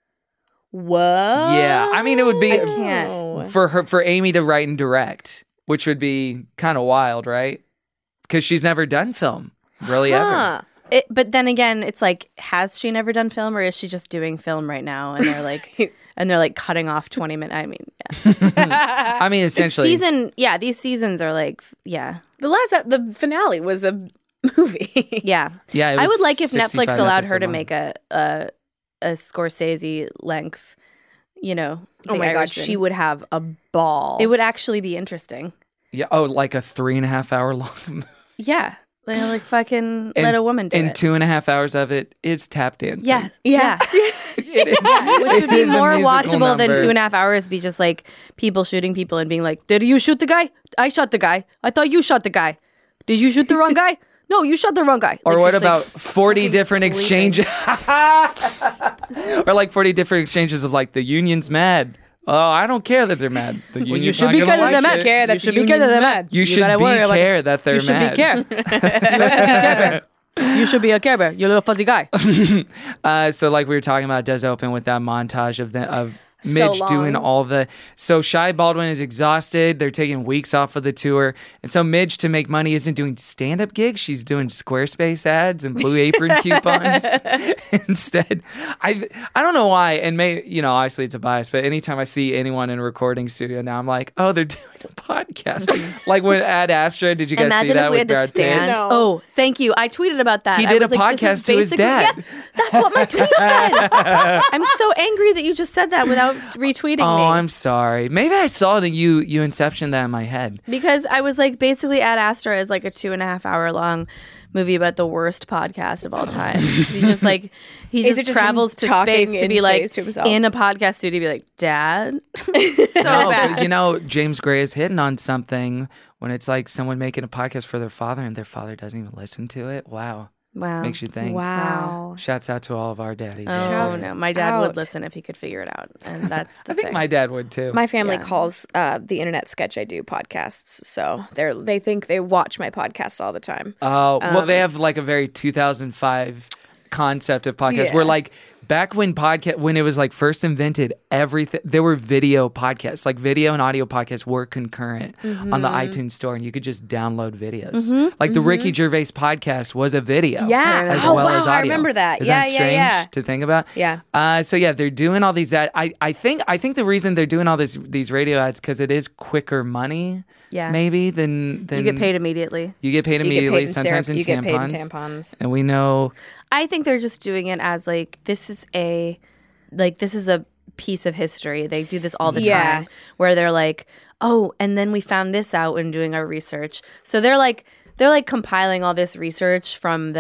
What? Yeah, I mean, it would be I can't. for her for Amy to write and direct, which would be kind of wild, right? Because she's never done film, really ever. Huh. It, but then again, it's like, has she never done film, or is she just doing film right now? And they're like, and they're like cutting off twenty minutes. I mean, yeah. I mean, essentially, season. Yeah, these seasons are like, yeah, The last ep- the finale was a movie. yeah. yeah. It I was would like if sixty-five Netflix allowed her episode to long. make a a, a Scorsese length. You know, Oh The my god, Irishman. she would have a ball. It would actually be interesting. Yeah. Oh, like a three and a half hour long. Yeah, they're like fucking And- let a woman do and it. two and a half hours of it is tap dancing. Yeah, Yeah. yeah. it is. Which it would be is a more musical watchable than number. two and a half hours. Be just like people shooting people and being like, "Did you shoot the guy? I shot the guy. I thought you shot the guy. Did you shoot the wrong guy? No, you shot the wrong guy." Or Like, what just, about like, forty different sleeping. exchanges? Or like forty different exchanges of like the union's mad. Oh, I don't care that they're mad. The Well, union's you should not be gonna care that like they're mad. it. care that You the should be care that union's they're mad. mad. You should gotta be worry about care it. that they're You should mad. be care. You should be care Bear. You should be a care bear. You little fuzzy guy. Uh, so like we were talking about, it does open with that montage of the of So Midge doing long. all the. So Shai Baldwin is exhausted. They're taking weeks off of the tour, and so Midge, to make money, isn't doing stand up gigs. She's doing Squarespace ads and Blue Apron coupons instead. I I don't know why, and may you know obviously it's a bias, but anytime I see anyone in a recording studio now, I'm like, oh, they're doing a podcast. Like when Ad Astra, did you guys see Imagine that if we with had to Brad stand. Pitt? No. Oh, thank you. I tweeted about that. He I did was a like, this is podcast to his basically- dad. Yes, that's what my tweet said. I'm so angry that you just said that without retweeting Oh, me. I'm sorry. Maybe I saw it and you you inception that in my head. Because I was like, basically, Ad Astra is like a two and a half hour long movie about the worst podcast of all time. He just like he Is just, it just travels him to talking space to in be like space to himself? in a podcast studio, be like, Dad, so No, bad. but you know, James Gray is hitting on something when it's like someone making a podcast for their father and their father doesn't even listen to it. Wow. Wow. Makes you think. Wow. Shouts out to all of our daddies. Oh Shouts no, my dad out. would listen if he could figure it out, and that's the I think thing. my dad would too. My family Yeah. calls uh, the internet sketch I do podcasts, so they're they think they watch my podcasts all the time. Oh, well, Um, they have like a very two thousand five concept of podcast Yeah. where like back when podcast when it was like first invented, everything there were video podcasts, like video and audio podcasts were concurrent on the iTunes store, and you could just download videos. Like the Ricky Gervais podcast was a video, Yeah. as Oh, well wow, as I audio. remember that. Is Yeah, that yeah, strange yeah. to think about? Yeah. Uh, so yeah, they're doing all these ad. I I think I think the reason they're doing all this these radio ads because it is quicker money. Yeah. Maybe than than You get paid immediately. You get paid You get immediately. paid in sometimes syrup, in you get tampons. paid in tampons. And we know. I think they're just doing it as like this is a like this is a piece of history. They do this all the Yeah. time where they're like, "Oh, and then we found this out when doing our research." So they're like they're like compiling all this research from the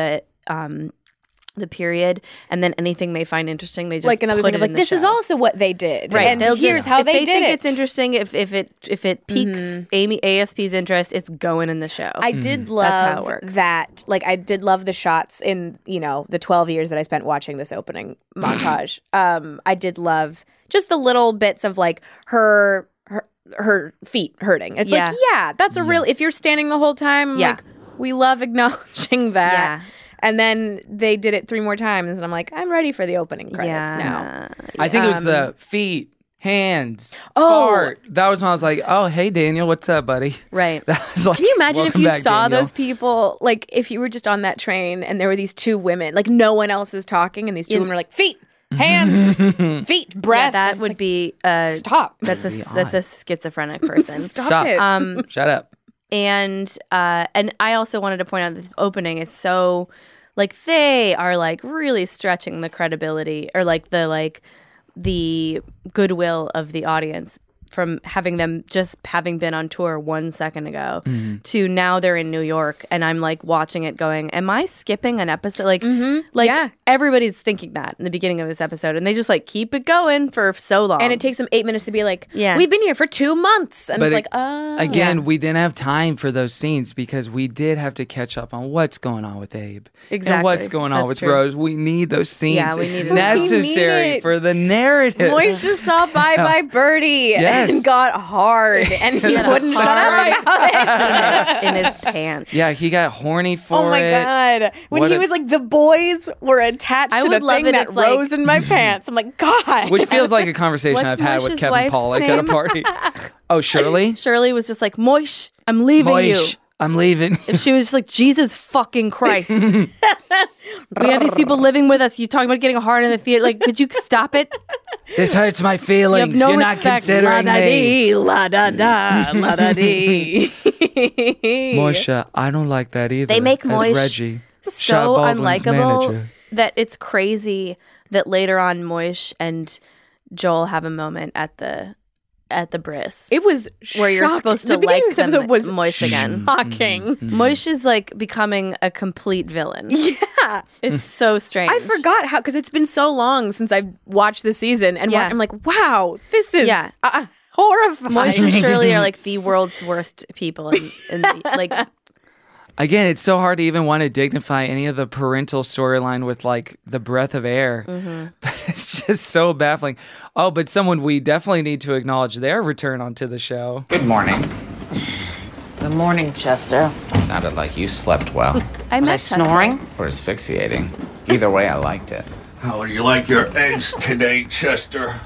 um, the period, and then anything they find interesting, they just like another put thing it of like in the this is show. also what they did, Right. And They'll here's just, how if they, they did think it. it's interesting. If if it if it piques Mhm. Amy A S P's interest, it's going in the show. I did That's how it love works. that. Like, I did love the shots in, you know, the twelve years that I spent watching this opening montage. Um, I did love just the little bits of like her her, her feet hurting. It's Yeah. like, yeah, that's a real. If you're standing the whole time, Yeah. like we love acknowledging that. Yeah. And then they did it three more times, and I'm like, I'm ready for the opening credits Yeah. now. I think it was Um, the feet, hands, Oh. fart. That was when I was like, oh, hey, Daniel, what's up, buddy? Right. That was like, Can you imagine if welcome you back, saw Daniel. those people, like if you were just on that train and there were these two women, like no one else is talking, and these two Yeah. women were like, feet, hands, feet, breath. Yeah, that It's would like, be uh, stop. That's a That'd be that's a odd. schizophrenic person. Stop, Stop. it. Um, Shut up. and uh, and I also wanted to point out this opening is so like they are like really stretching the credibility or like the like the goodwill of the audience from having them just having been on tour one second ago Mm-hmm. to now they're in New York and I'm like watching it going, am I skipping an episode? Like, like Yeah. everybody's thinking that in the beginning of this episode and they just like keep it going for so long. and it takes them eight minutes to be like, Yeah. we've been here for two months. And But it's it- like, oh. Again, we didn't have time for those scenes because we did have to catch up on what's going on with Abe. And Exactly. what's going on That's with true. Rose. We need those scenes. Yeah, we it's needed- necessary We need it. for the narrative. Moish just saw Bye Bye Birdie Yes. and got hard. And he had a wouldn't shut hard- up about it. in his pants. Yeah, he got horny for Oh my it. god! When What he a- was like, the boys were attached I to would the love thing it that if, like- rose in my pants. I'm like, God. Which feels like a conversation What's I've had with Moish's Kevin wife's Pollak at a name? party. Oh, Shirley? Shirley was just like, Moish, I'm leaving you. Moish, I'm leaving. And she was just like, Jesus fucking Christ. We have these people living with us. You talking about getting hard in the theater. Like, could you stop it? This hurts my You have feelings. no You're not respect. considering me. La da da, la da dee. Moisha, I don't like that either. They make as Moish Reggie, Shia so Baldwin's unlikable manager. that it's crazy that later on Moish and Joel have a moment at the at the bris. It was where you're shocking. supposed to The beginning like of this them episode was Moish again. shocking. Moish is like becoming a complete villain. Yeah. It's so strange. I forgot how, because it's been so long since I've watched the season, and Yeah. wa- I'm like, wow, this is Yeah. uh, horrifying. Moish and Shirley are like the world's worst people in, in the, like Again, it's so hard to even want to dignify any of the parental storyline with like the breath of air. Mm-hmm. But it's just so baffling. Oh, but someone we definitely need to acknowledge their return onto the show. Good morning. Good morning, Chester. Sounded like you slept well. I Was met I snoring? Or asphyxiating. Either way, I liked it. How would you like your eggs today, Chester?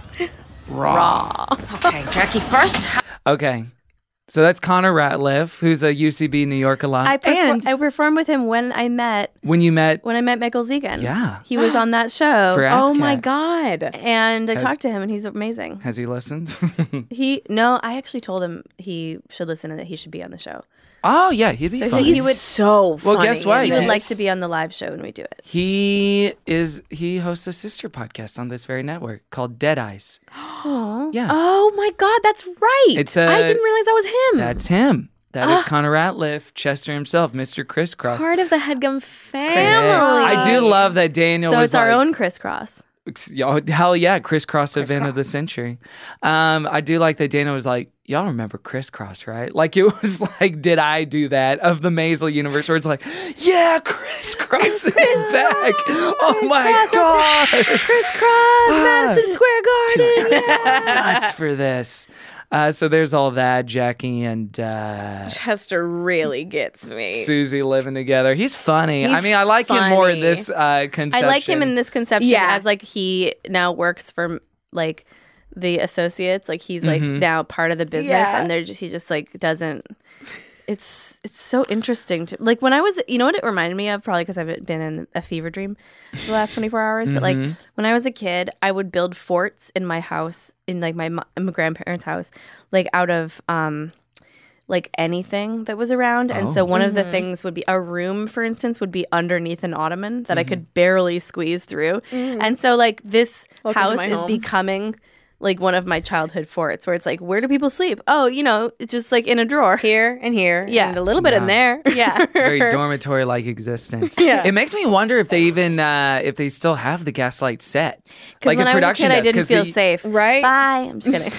Raw. Okay, Jackie first. Okay. So that's Connor Ratliff, who's a U C B New York alum. I perfor- and I performed with him when I met when you met when I met Michael Zegan. Yeah. He was on that show. for Oh my ASCAP. god. And I Has- talked to him and he's amazing. Has he listened? He no, I actually told him he should listen and that he should be on the show. Oh, yeah, he'd be So fun. he He's would- so funny. Well, guess what? He in would like this. to be on the live show when we do it. He is he hosts a sister podcast on this very network called Dead Eyes. Yeah. Oh my god, that's right. It's a- I didn't realize that was him. That's him. That is Connor Ratliff, Chester himself, Mister Crisscross. part of the Headgum family. I do love that Daniel So was it's our like, own crisscross. Oh, hell yeah, crisscross event of the century. Um, I do like that Dana was like, y'all remember crisscross, right? Like it was like, did I do that of the Maisel universe? Where it's like, yeah, crisscross is back. Oh my god, Crisscross, Madison Square Garden. nuts for this. Uh, so there's all that. Jackie and uh, Chester really gets me. Susie living together. He's funny. I He's mean, I like him more in funny. this uh, conception. I like him in this conception Yeah. as like he now works for like the associates. Like he's like Mhm. now part of the business, Yeah. and they're just he just like doesn't. It's it's so interesting to like when I was you know what it reminded me of probably because I've been in a fever dream for the last twenty-four hours but like Mhm. when I was a kid I would build forts in my house in like my, mo- my grandparents' house like out of um like anything that was around and so Oh. one of the Mhm. things would be a room for instance would be underneath an ottoman that I Mhm. could barely squeeze through Mhm. and so like this Welcome to house my is home. becoming like one of my childhood forts where it's like, where do people sleep? Oh, you know, it's just like in a drawer. Here and here. Yeah. And a little bit Yeah. in there. Yeah. Very dormitory-like existence. Yeah. It makes me wonder if they even uh, if they still have the Gaslight set. Because when a I was a kid, I does, didn't 'cause feel the- safe. Right? Bye. I'm just kidding.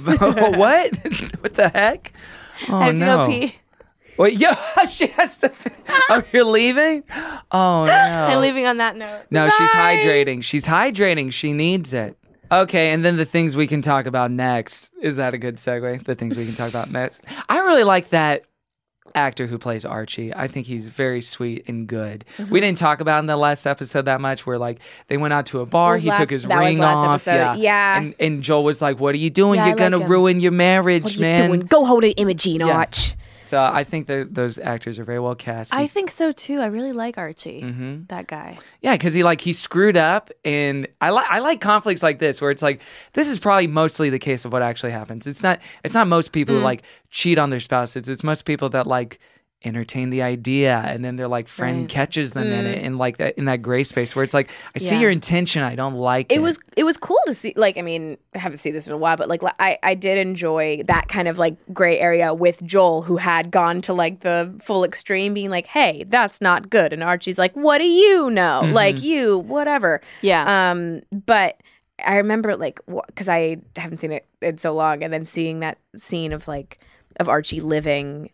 What? What the heck? Oh, I have to no. go pee. Wait, yeah, she has to. Oh, you're leaving? Oh no. I'm leaving on that note. No, she's hydrating. She's hydrating. She needs it. Okay, and then the things we can talk about next. Is that a good segue? The things we can talk about next. I really like that actor who plays Archie. I think he's very sweet and good. Mm-hmm. We didn't talk about in the last episode that much where like they went out to a bar, was he last- took his that was ring last off. episode. Yeah. Yeah. And, and Joel was like, "What are you doing? Yeah, I You're going to like him. ruin your marriage, man." Go hold it, Imogene Yeah. Arch. So I think that those actors are very well cast. I think so too. I really like Archie, Mhm. that guy. Yeah, because he like he screwed up, and I like I like conflicts like this where it's like this is probably mostly the case of what actually happens. It's not it's not most people who like cheat on their spouse. It's it's most people that like entertain the idea, and then their like friend Right. catches them in it, in like that in that gray space where it's like I see Yeah. your intention, I don't like it. It was it was cool to see. Like, I mean, I haven't seen this in a while, but like, I I did enjoy that kind of like gray area with Joel, who had gone to like the full extreme, being like, "Hey, that's not good," and Archie's like, "What do you know? Like you, whatever." Yeah. Um, but I remember like because I haven't seen it in so long, and then seeing that scene of like of Archie living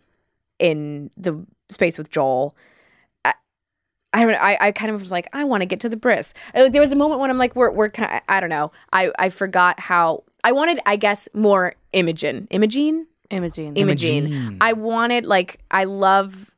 in the space with Joel. I, I don't know. I, I kind of was like, I want to get to the bris. Uh, There was a moment when I'm like, we're we're kind. I don't know. I I forgot how I wanted. I guess more Imogen. Imogene. Imogene. Imogene. Imogene. I wanted like I love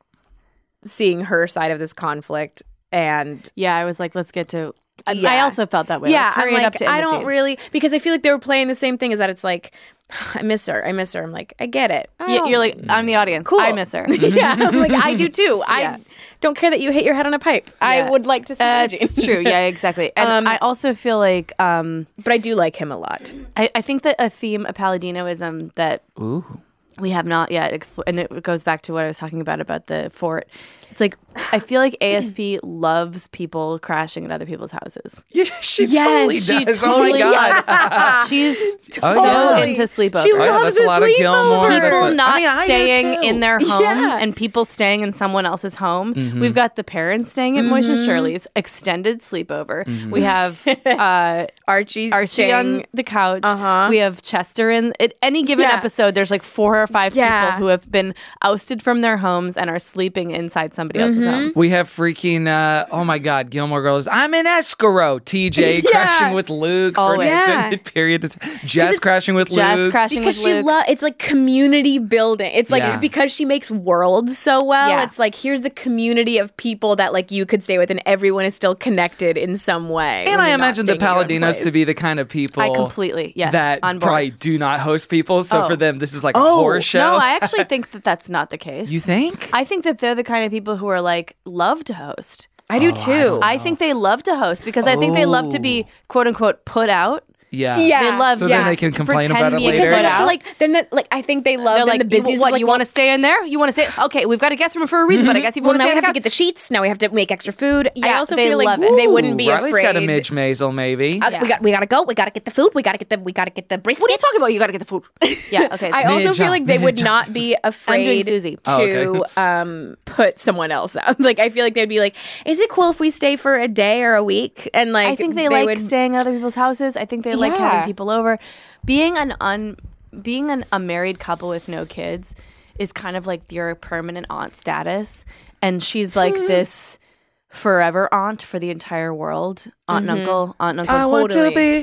seeing her side of this conflict, and Yeah, I was like, let's get to. I- I Yeah. also felt that way. yeah, Let's hurry I'm it like, up to I don't Imogene. really because I feel like they were playing the same thing. Is that it's like I miss her. I miss her. I'm like, I get it. I Yeah, don't- you're like, I'm the audience. Cool. I miss her. yeah, I'm like I do too. I Yeah. don't care that you hit your head on a pipe. Yeah. I would like to see Uh, Imogene. it's true. Yeah, exactly. And Um, I also feel like um, but I do like him a lot. I, I think that a theme, a Palladinoism that Ooh. we have not yet explored, and it goes back to what I was talking about about the fort. It's like I feel like A S P loves people crashing at other people's houses. Yeah, she Yes, totally she does. totally- oh my god. She's Oh, so yeah. into sleepovers. She Oh, yeah, loves that's a a lot of Gilmore. sleepover. That's People a- not I mean, I do staying too. in their home Yeah. and people staying in someone else's home. Mm-hmm. We've got the parents staying at Moishe and Shirley's extended sleepover. Mm-hmm. We have uh, Archie, Archie staying- on the couch. Uh-huh. We have Chester in at any given Yeah. episode. There's like four or five Yeah. people who have been ousted from their homes and are sleeping inside somebody else's home. We have freaking, uh, oh my God, Gilmore Girls. I'm in Escaro. T J Yeah. crashing with Luke for an Always. extended period of time. Jess crashing with Jess Luke. crashing because with she Luke. love it's like community building. It's like Yeah. because she makes worlds so well. Yeah. It's like here's the community of people that like you could stay with, and everyone is still connected in some way. and when I you're not imagine the staying in your own Palladinos to place. be the kind of people I completely yes that on board. probably do not host people. So Oh. for them, this is like a Oh, horror show. No, I actually think that that's not the case. You think? I think that they're the kind of people who are like love to host. I do Oh, I too. don't I think they love to host because I think they love to be quote unquote put out. yeah. Yeah. They love So yeah, then they can to complain pretend about it being later. because they put love to out. like they're not like I think they love They're in like, the business. you, of, what, like, you want to stay in there? You want to stay? Okay, we've got a guest room for a reason, but I guess you Well, want now to we stay. have to get the sheets. Now we have to make extra food. I Yeah, also they feel like love it. they wouldn't be Riley's afraid. got a Midge Maisel, maybe. Uh, We got we gotta go. We gotta get the food. We gotta get the we gotta get the brisket. What are you talking about? You got to get the food. Yeah, okay. I also Midge, feel like they would Midge. not be afraid Susie. to Oh, okay. um, put someone else out. Like I feel like they'd be like, "Is it cool if we stay for a day or a week?" And like I think they, like would, staying at other people's houses. I think they like Yeah. having people over. Being an un, being an, a married couple with no kids is kind of like your permanent aunt status, and she's like this forever aunt for the entire world. Aunt and uncle, aunt and uncle. I want to totally. be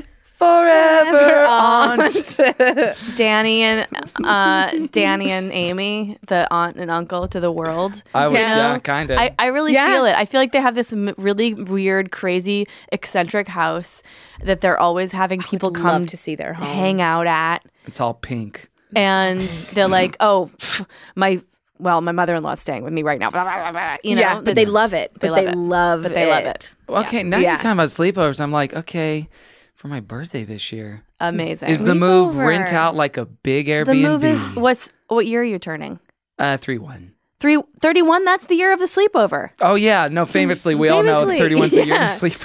forever aunt. Danny and uh, Danny and Amy, the aunt and uncle to the world. I would, you yeah, know? kind of. I, I really Yeah. feel it. I feel like they have this m- really weird, crazy, eccentric house that they're always having people would come love to see their home. hang out at, It's all pink. and they're like, "Oh, pff, my." Well, my mother-in-law's staying with me right now. Blah, blah, blah, blah. You know, yeah, but they It's- love it. They but love they it. love But they love it. Okay, now Yeah. you're talking about sleepovers. I'm like, okay, for my birthday this year. Amazing. Is the move Sleepover. rent out like a big Airbnb? the move is what's what year are you turning? uh, three one. Three thirty-one. That's the year of the sleepover. Oh yeah, no. Famously, we all know Famously, thirty-one's the year yeah. of the sleepover.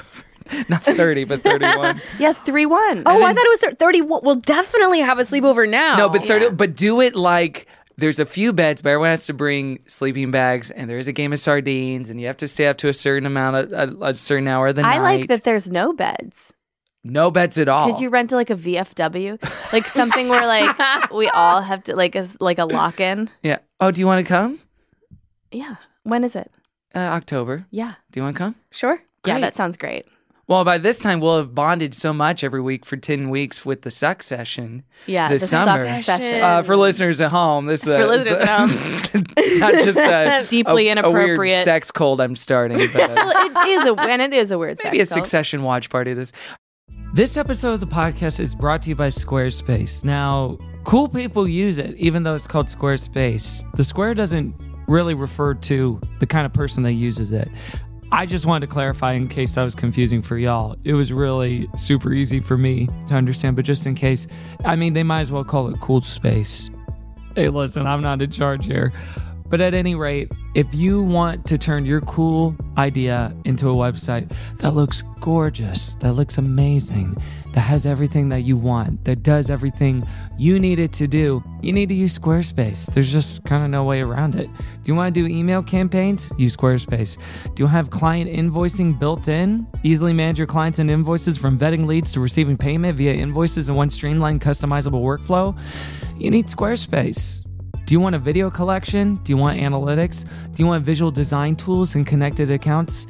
Not thirty, but thirty-one. Yeah, three one. Oh, I thought it was thirty. We'll definitely have a sleepover now. No, but thirty. But do it like there's a few beds, but everyone has to bring sleeping bags, and there is a game of sardines, and you have to stay up to a certain amount of a, a certain hour of the I night. like that there's no beds. No beds at all. Could you rent like a V F W, like something where like we all have to like a like a lock in? Yeah. Oh, do you want to come? Yeah. When is it? Uh, October. Yeah. Do you want to come? Sure. Yeah, Great. that sounds great. Well, by this time, we'll have bonded so much every week for ten weeks with the suck session. Yeah, this the summer. suck session. Uh, for listeners at home, this uh, For listeners it's, uh, at home. not just uh, Deeply a, inappropriate. a weird sex cold I'm starting. But, uh, Well, it is a and it is a weird maybe a sex cult. Succession watch party. This. This episode of the podcast is brought to you by Squarespace. Now, cool people use it, even though it's called Squarespace. The square doesn't really refer to the kind of person that uses it. I just wanted to clarify in case that was confusing for y'all. It was really super easy for me to understand, but just in case, I mean, they might as well call it Cool Space. Hey, listen, I'm not in charge here. But at any rate, if you want to turn your cool idea into a website that looks gorgeous, that looks amazing, that has everything that you want, that does everything you need it to do, you need to use Squarespace. There's just kind of no way around it. Do you want to do email campaigns? Use Squarespace. Do you have client invoicing built in? Easily manage your clients and invoices from vetting leads to receiving payment via invoices in one streamlined, customizable workflow? You need Squarespace. Do you want a video collection? Do you want analytics? Do you want visual design tools and connected accounts?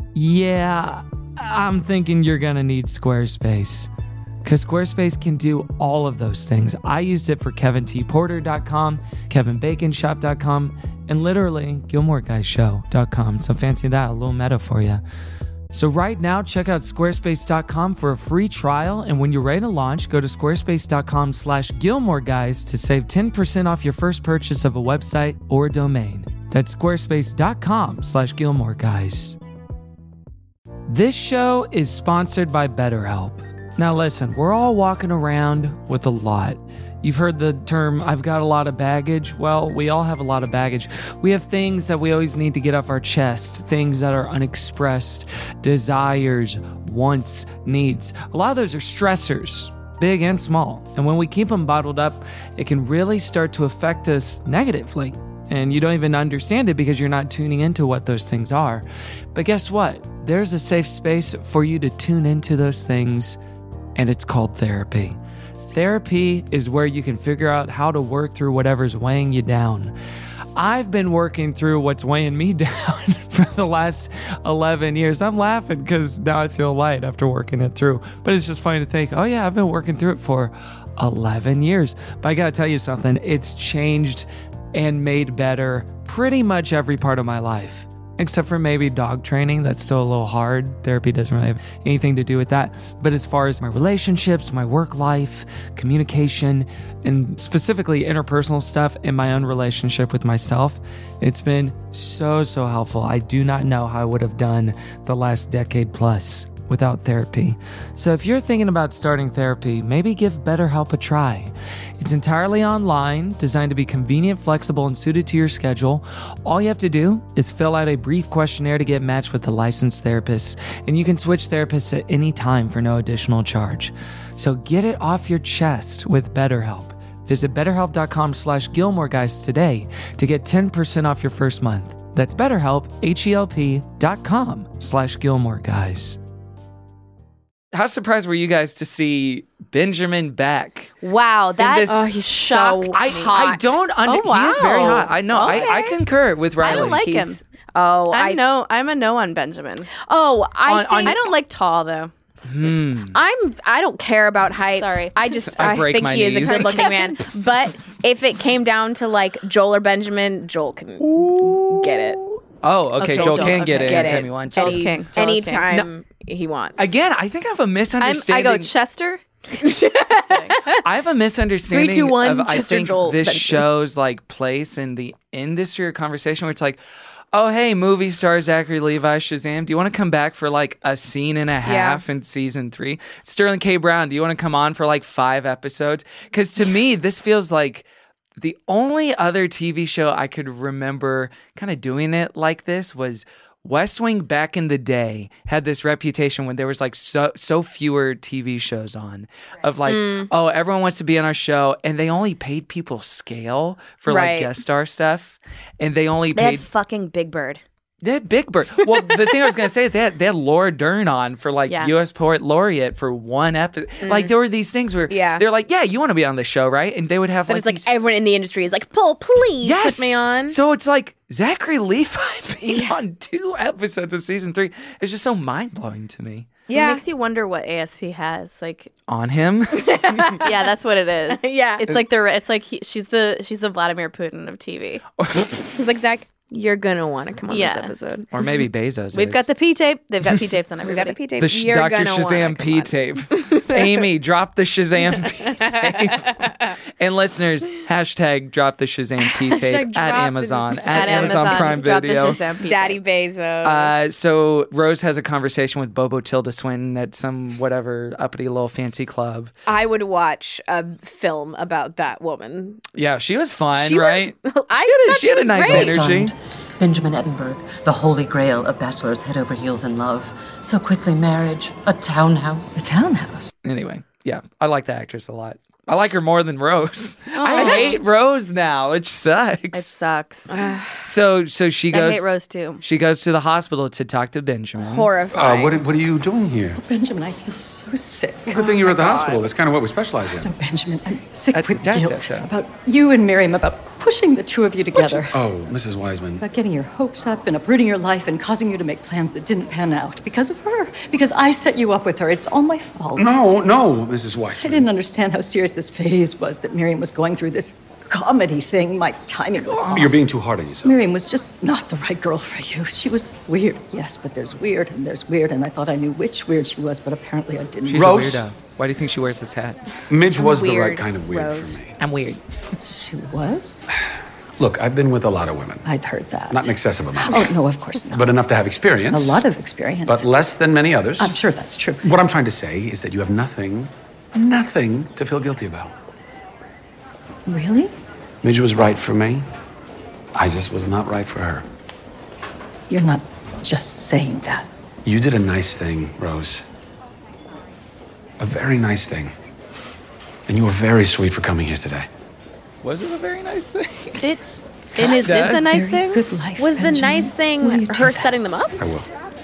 Yeah, I'm thinking you're going to need Squarespace, because Squarespace can do all of those things. I used it for Kevin T Porter dot com, Kevin Bacon Shop dot com, and literally Gilmore Guys Show dot com. So fancy that, a little meta for you. So right now, check out squarespace dot com for a free trial, and when you're ready to launch, go to squarespace dot com slash Gilmore Guys to save ten percent off your first purchase of a website or domain. That's squarespace dot com slash Gilmore Guys. This show is sponsored by BetterHelp. Now listen, we're all walking around with a lot. You've heard the term, I've got a lot of baggage. Well, we all have a lot of baggage. We have things that we always need to get off our chest, things that are unexpressed, desires, wants, needs. A lot of those are stressors, big and small. And when we keep them bottled up, it can really start to affect us negatively. And you don't even understand it because you're not tuning into what those things are. But guess what? There's a safe space for you to tune into those things, and it's called therapy. Therapy is where you can figure out how to work through whatever's weighing you down. I've been working through what's weighing me down for the last eleven years. I'm laughing because now I feel light after working it through. But it's just funny to think, oh yeah, I've been working through it for eleven years. But I gotta tell you something, it's changed and made better pretty much every part of my life. Except for maybe dog training, that's still a little hard. Therapy doesn't really have anything to do with that. But as far as my relationships, my work life, communication, and specifically interpersonal stuff in my own relationship with myself, it's been so, so helpful. I do not know how I would have done the last decade plus without therapy. So if you're thinking about starting therapy, maybe give BetterHelp a try. It's entirely online, designed to be convenient, flexible, and suited to your schedule. All you have to do is fill out a brief questionnaire to get matched with a licensed therapist, and you can switch therapists at any time for no additional charge. So get it off your chest with BetterHelp. Visit betterhelp.com slash Gilmore Guys today to get ten percent off your first month. That's BetterHelp, H-E-L-P dot com slash Gilmore Guys. How surprised were you guys to see Benjamin back? Wow, that this- oh, he's shocked. I, hot. I don't under. Oh, wow. He is very hot. I know. Okay. I, I concur with Riley. I don't like him. He's- Oh, I'm I no. I'm a no on Benjamin. Oh, I On- think on- I don't like tall though. Hmm. I'm. I don't care about height. Sorry. I just. I I, break think my he is a knees. good-looking man. But if it came down to like Joel or Benjamin, Joel can get it. Oh, okay. Joel, Joel, Joel, can get okay. it Get anytime it. he wants. Joel's Any, king. Joel's anytime he wants. Again, I think I have a I'm, misunderstanding. I go Chester. I have a misunderstanding Three, two, one, of I Chester think Joel this Benjamin. show's like place in the industry or conversation where it's like, oh hey, movie star Zachary Levi, Shazam, do you want to come back for like a scene and a half in season three? Sterling K. Brown, do you want to come on for like five episodes? Because to me, this feels like the only other T V show I could remember kind of doing it like this was West Wing back in the day had this reputation when there was like so so fewer T V shows on of like, mm. oh, everyone wants to be on our show, and they only paid people scale for right. like guest star stuff, and they only they paid had fucking Big Bird. They had Big Bird. Well, the thing I was gonna say, they had they had Laura Dern on for like yeah. U S Poet Laureate for one episode. Mm. Like there were these things where yeah. they're like, yeah, you want to be on the show, right? And they would have but like it's like these... everyone in the industry is like, Paul, please yes. put me on. So it's like Zachary Levi being yeah. on two episodes of season three. It's just so mind blowing to me. Yeah, it makes you wonder what A S P has like on him. Yeah, that's what it is. Yeah, it's like the it's like he, she's the she's the Vladimir Putin of T V. It's like Zach. You're gonna want to come on yeah. this episode, or maybe Bezos. We've is. got the P tape. They've got P tapes on everybody. We've got the P tape. The sh- Doctor Shazam P tape. Amy, drop the Shazam P tape. And listeners, hashtag drop the Shazam P tape at Amazon at, at Amazon, Amazon Prime drop Video. The Shazam P Daddy tape. Bezos. Uh, so Rose has a conversation with Bobo Tilda Swinton at some whatever uppity little fancy club. I would watch a film about that woman. Yeah, she was fun, she right? Was, I she had a, she she had a was nice great. energy. Benjamin Edinburgh, the holy grail of bachelors head over heels in love. So quickly marriage, a townhouse. A townhouse? Anyway, yeah, I like the actress a lot. I like her more than Rose. Oh, I hate Rose now. It sucks. It sucks. so so she goes. I hate Rose too. She goes to the hospital to talk to Benjamin. Horrifying. Uh, what, what are you doing here? Oh, Benjamin, I feel so sick. Well, good thing you were at the God. hospital. That's kind of what we specialize in. No, Benjamin, I'm sick Uh, with da, guilt da, da. about you and Miriam, about pushing the two of you together. Oh, Missus Wiseman. About getting your hopes up and uprooting your life and causing you to make plans that didn't pan out because of her. Because I set you up with her. It's all my fault. No, no, Missus Wiseman. I didn't understand how serious this phase was that Miriam was going through, this comedy thing. My timing was off. You're being too hard on yourself. Miriam was just not the right girl for you. She was weird, yes, but there's weird and there's weird, and I thought I knew which weird she was, but apparently I didn't. She's Rose. a weirdo. Why do you think she wears this hat? Midge was weird, the right kind of weird Rose. for me. I'm weird. She was? Look, I've been with a lot of women. I'd heard that. Not an excessive amount. Oh, no, of course not. But enough to have experience. A lot of experience. But less than many others. I'm sure that's true. What I'm trying to say is that you have nothing, nothing to feel guilty about. Really? Midge was right for me. I just was not right for her. You're not just saying that. You did a nice thing, Rose. A very nice thing. And you were very sweet for coming here today. Was it a very nice thing? It. And is this a nice Very thing? Good life, Was the Benjamin. nice thing Will you do her that? setting them up? I will.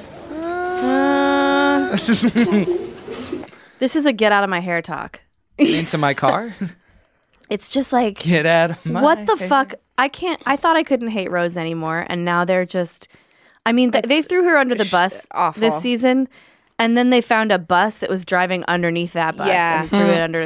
Uh, this is a get out of my hair talk. Into my car? It's just like, Get out of my what the hair. fuck? I can't. I thought I couldn't hate Rose anymore, and now they're just. I mean, th- they threw her under the bus awful. this season, and then they found a bus that was driving underneath that bus Yeah. and threw it under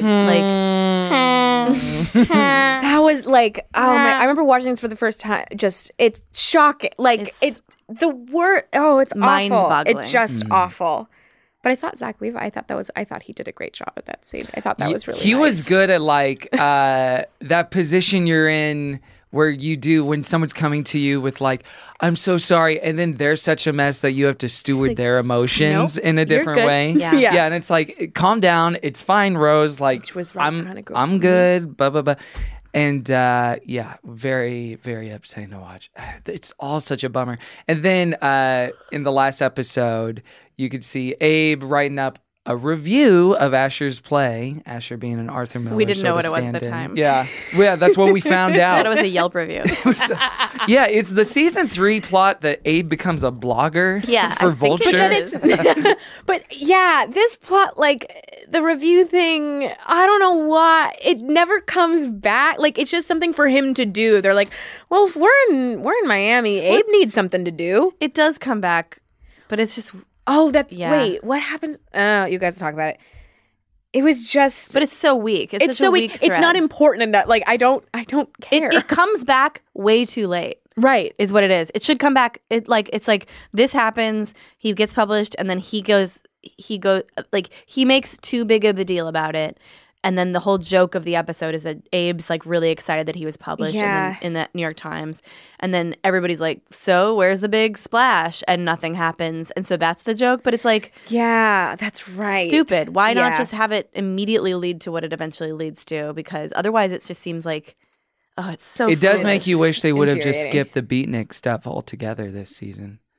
like. That was like, oh my! I remember watching this for the first time. Just, it's shocking. Like It's- it's, the word. Oh, it's awful. Mind-boggling. It's just awful. But I thought Zach Levi. I thought that was. I thought he did a great job at that scene. I thought that was really. He nice. was good at like uh, that position you're in where you do when someone's coming to you with like, I'm so sorry, and then they're such a mess that you have to steward their emotions nope, in a you're different good. way. Yeah. Yeah. yeah, and it's like, calm down, it's fine, Rose. Like, Which was right I'm, kinda go I'm for me. good. Blah blah blah. And uh, yeah, very very upsetting to watch. It's all such a bummer. And then uh, in the last episode, you could see Abe writing up a review of Asher's play, Asher being an Arthur Miller. We didn't know sort what of it was at the stand-in. time. Yeah, yeah, that's what we found I out. thought it was a Yelp review. Yeah, it's the season three plot that Abe becomes a blogger. Yeah, for I think Vulture. it is. But yeah, this plot, like the review thing, I don't know why it never comes back. Like it's just something for him to do. They're like, well, if we're in we're in Miami, Abe needs something to do. It does come back, but it's just. Oh, that's Yeah. wait. What happens? Oh, you guys talk about it. It was just, But it's so weak. It's, it's such so a weak. weak. It's thread. not important enough. Like I don't, I don't It, care. it comes back way too late. right. Is what it is. It should come back. It like it's like this happens. He gets published, and then he goes. He goes like he makes too big of a deal about it, and then the whole joke of the episode is that Abe's like really excited that he was published Yeah. in, the, in the New York Times, and then everybody's like, "So where's the big splash?" And nothing happens, and so that's the joke. But it's like Yeah, that's right. stupid. Why not Yeah. just have it immediately lead to what it eventually leads to? Because otherwise, it just seems like, oh, it's so. It does foolish. make you wish they would have just infuriating. skipped the beatnik stuff altogether this season.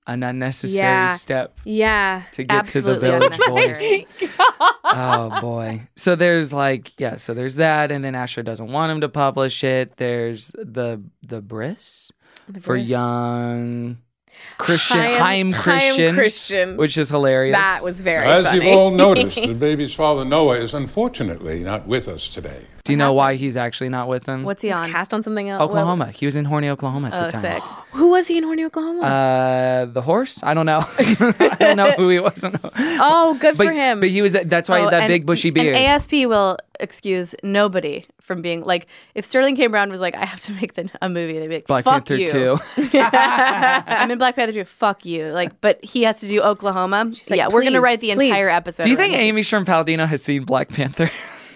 an unnecessary Yeah. step Yeah. to get Absolutely to the village unnecessary. voice. Oh boy. So there's like yeah, so there's that, and then Asher doesn't want him to publish it. There's the the bris The for Bris. young Christian Chaim- Chaim Chaim Christian, Christian. which is hilarious. That was very As funny. you've all noticed, the baby's father Noah is unfortunately not with us today. Do you know why he's actually not with them? What's he He's on? cast on something else. Oklahoma. He was in Horny, Oklahoma at Oh, the time. sick. Who was he in Horny, Oklahoma? Uh, the horse? I don't know. I don't know who he was. oh, good but, for him. But he was. That's why he Oh, had that and- big bushy beard. And A S P will excuse nobody from being like, if Sterling came around and was like, I have to make the, a movie, they'd be like, Black fuck Panther you. two. I'm in Black Panther two. Fuck you. Like, but he has to do Oklahoma. like, yeah, we're gonna "Please, write the please." entire episode. Do you think around it. Amy Sherm Palladino has seen Black Panther?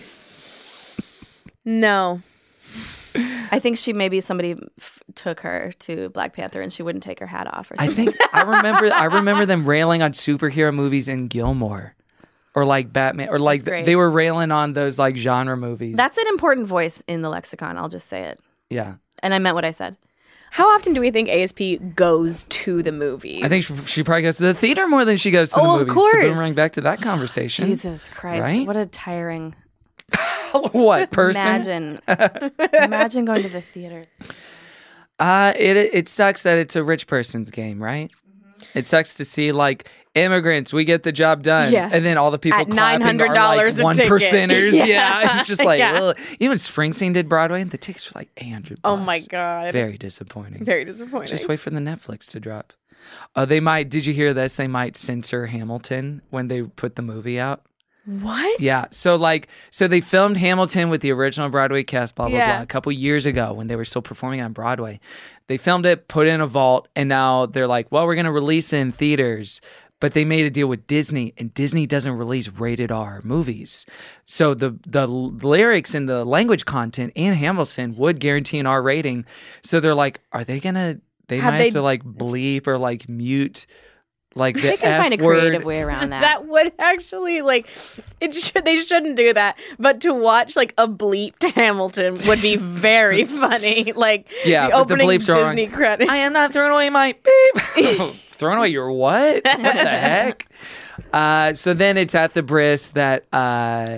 no. I think she maybe somebody f- took her to Black Panther and she wouldn't take her hat off or I something. think I remember. I remember them railing on superhero movies in Gilmore, or like Batman, or like That's great. they were railing on those like genre movies. That's an important voice in the lexicon. I'll just say it. yeah. And I meant what I said. How often do we think A S P goes to the movies? I think she, she probably goes to the theater more than she goes to Oh, the of movies. course. To boomerang back to that conversation. Jesus Christ. Right? What a tiring. What person? Imagine. Imagine going to the theater. Uh, it it sucks that it's a rich person's game, right? Mm-hmm. It sucks to see like immigrants, we get the job done, Yeah. and then all the people At clapping nine hundred are dollars like a one ticket. percenters. Yeah. Yeah. It's just like Yeah. ugh. Even Springsteen did Broadway, and the tickets were like eight hundred. Oh my God. Very disappointing. Very disappointing. Just wait for the Netflix to drop. Oh, they might. Did you hear this? They might censor Hamilton when they put the movie out. What? Yeah. So like, so they filmed Hamilton with the original Broadway cast, blah blah Yeah. blah, a couple years ago when they were still performing on Broadway. They filmed it, put it in a vault, and now they're like, well, we're gonna release it in theaters. But they made a deal with Disney, and Disney doesn't release rated R movies. So the the lyrics and the language content in Hamilton would guarantee an R rating. So they're like, are they gonna? They Have might they- have to like bleep or like mute. Like the They can F find a word. creative way around that. That would actually like it should they shouldn't do that. But to watch like a bleeped Hamilton would be very funny. Like Yeah, the but the opening bleeps are Disney wrong. credits. I am not throwing away my beep. Throwing away your what? What the heck? Uh, so then it's at the bris that uh,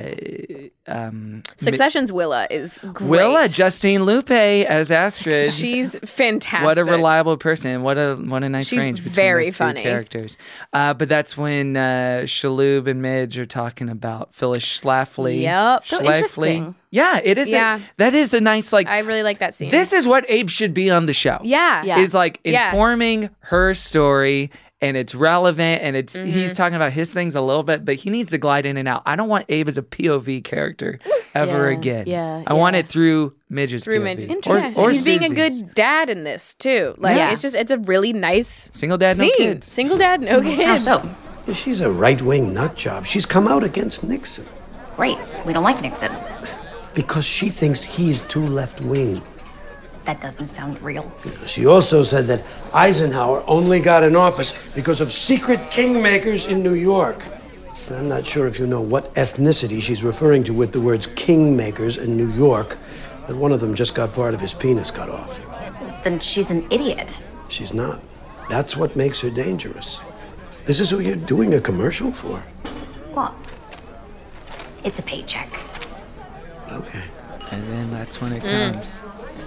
um, Succession's Willa is great. Willa, Justine Lupe as Astrid. She's fantastic. What a reliable person. What a what a nice She's range between very those two funny. characters. Uh, but that's when uh, Shaloub and Midge are talking about Phyllis Schlafly. Yep. So Schlafly. interesting. Yeah, it is. Yeah. A, that is a nice like. I really like that scene. This is what Abe should be on the show. Yeah. Yeah. Is like Yeah. informing her story. And it's relevant, and it's Mm-hmm. he's talking about his things a little bit, but he needs to glide in and out. I don't want Abe as a P O V character ever Yeah, again. yeah, I want yeah. it through Midge's Through P O V. Midge. Or- Interesting. or He's being a Susie's. good dad in this too. Like Yeah. it's just it's a really nice Single dad, no scene. kids. Single dad, no How kids. so? She's a right-wing nut job. She's come out against Nixon Great. We don't like Nixon. because she thinks he's too left-wing. That doesn't sound real. She also said that Eisenhower only got in office because of secret kingmakers in New York. And I'm not sure if you know what ethnicity she's referring to with the words kingmakers in New York, but one of them just got part of his penis cut off. Then she's an idiot. She's not. That's what makes her dangerous. This is who you're doing a commercial for. Well, it's a paycheck. Okay. And then that's when it Mm. comes.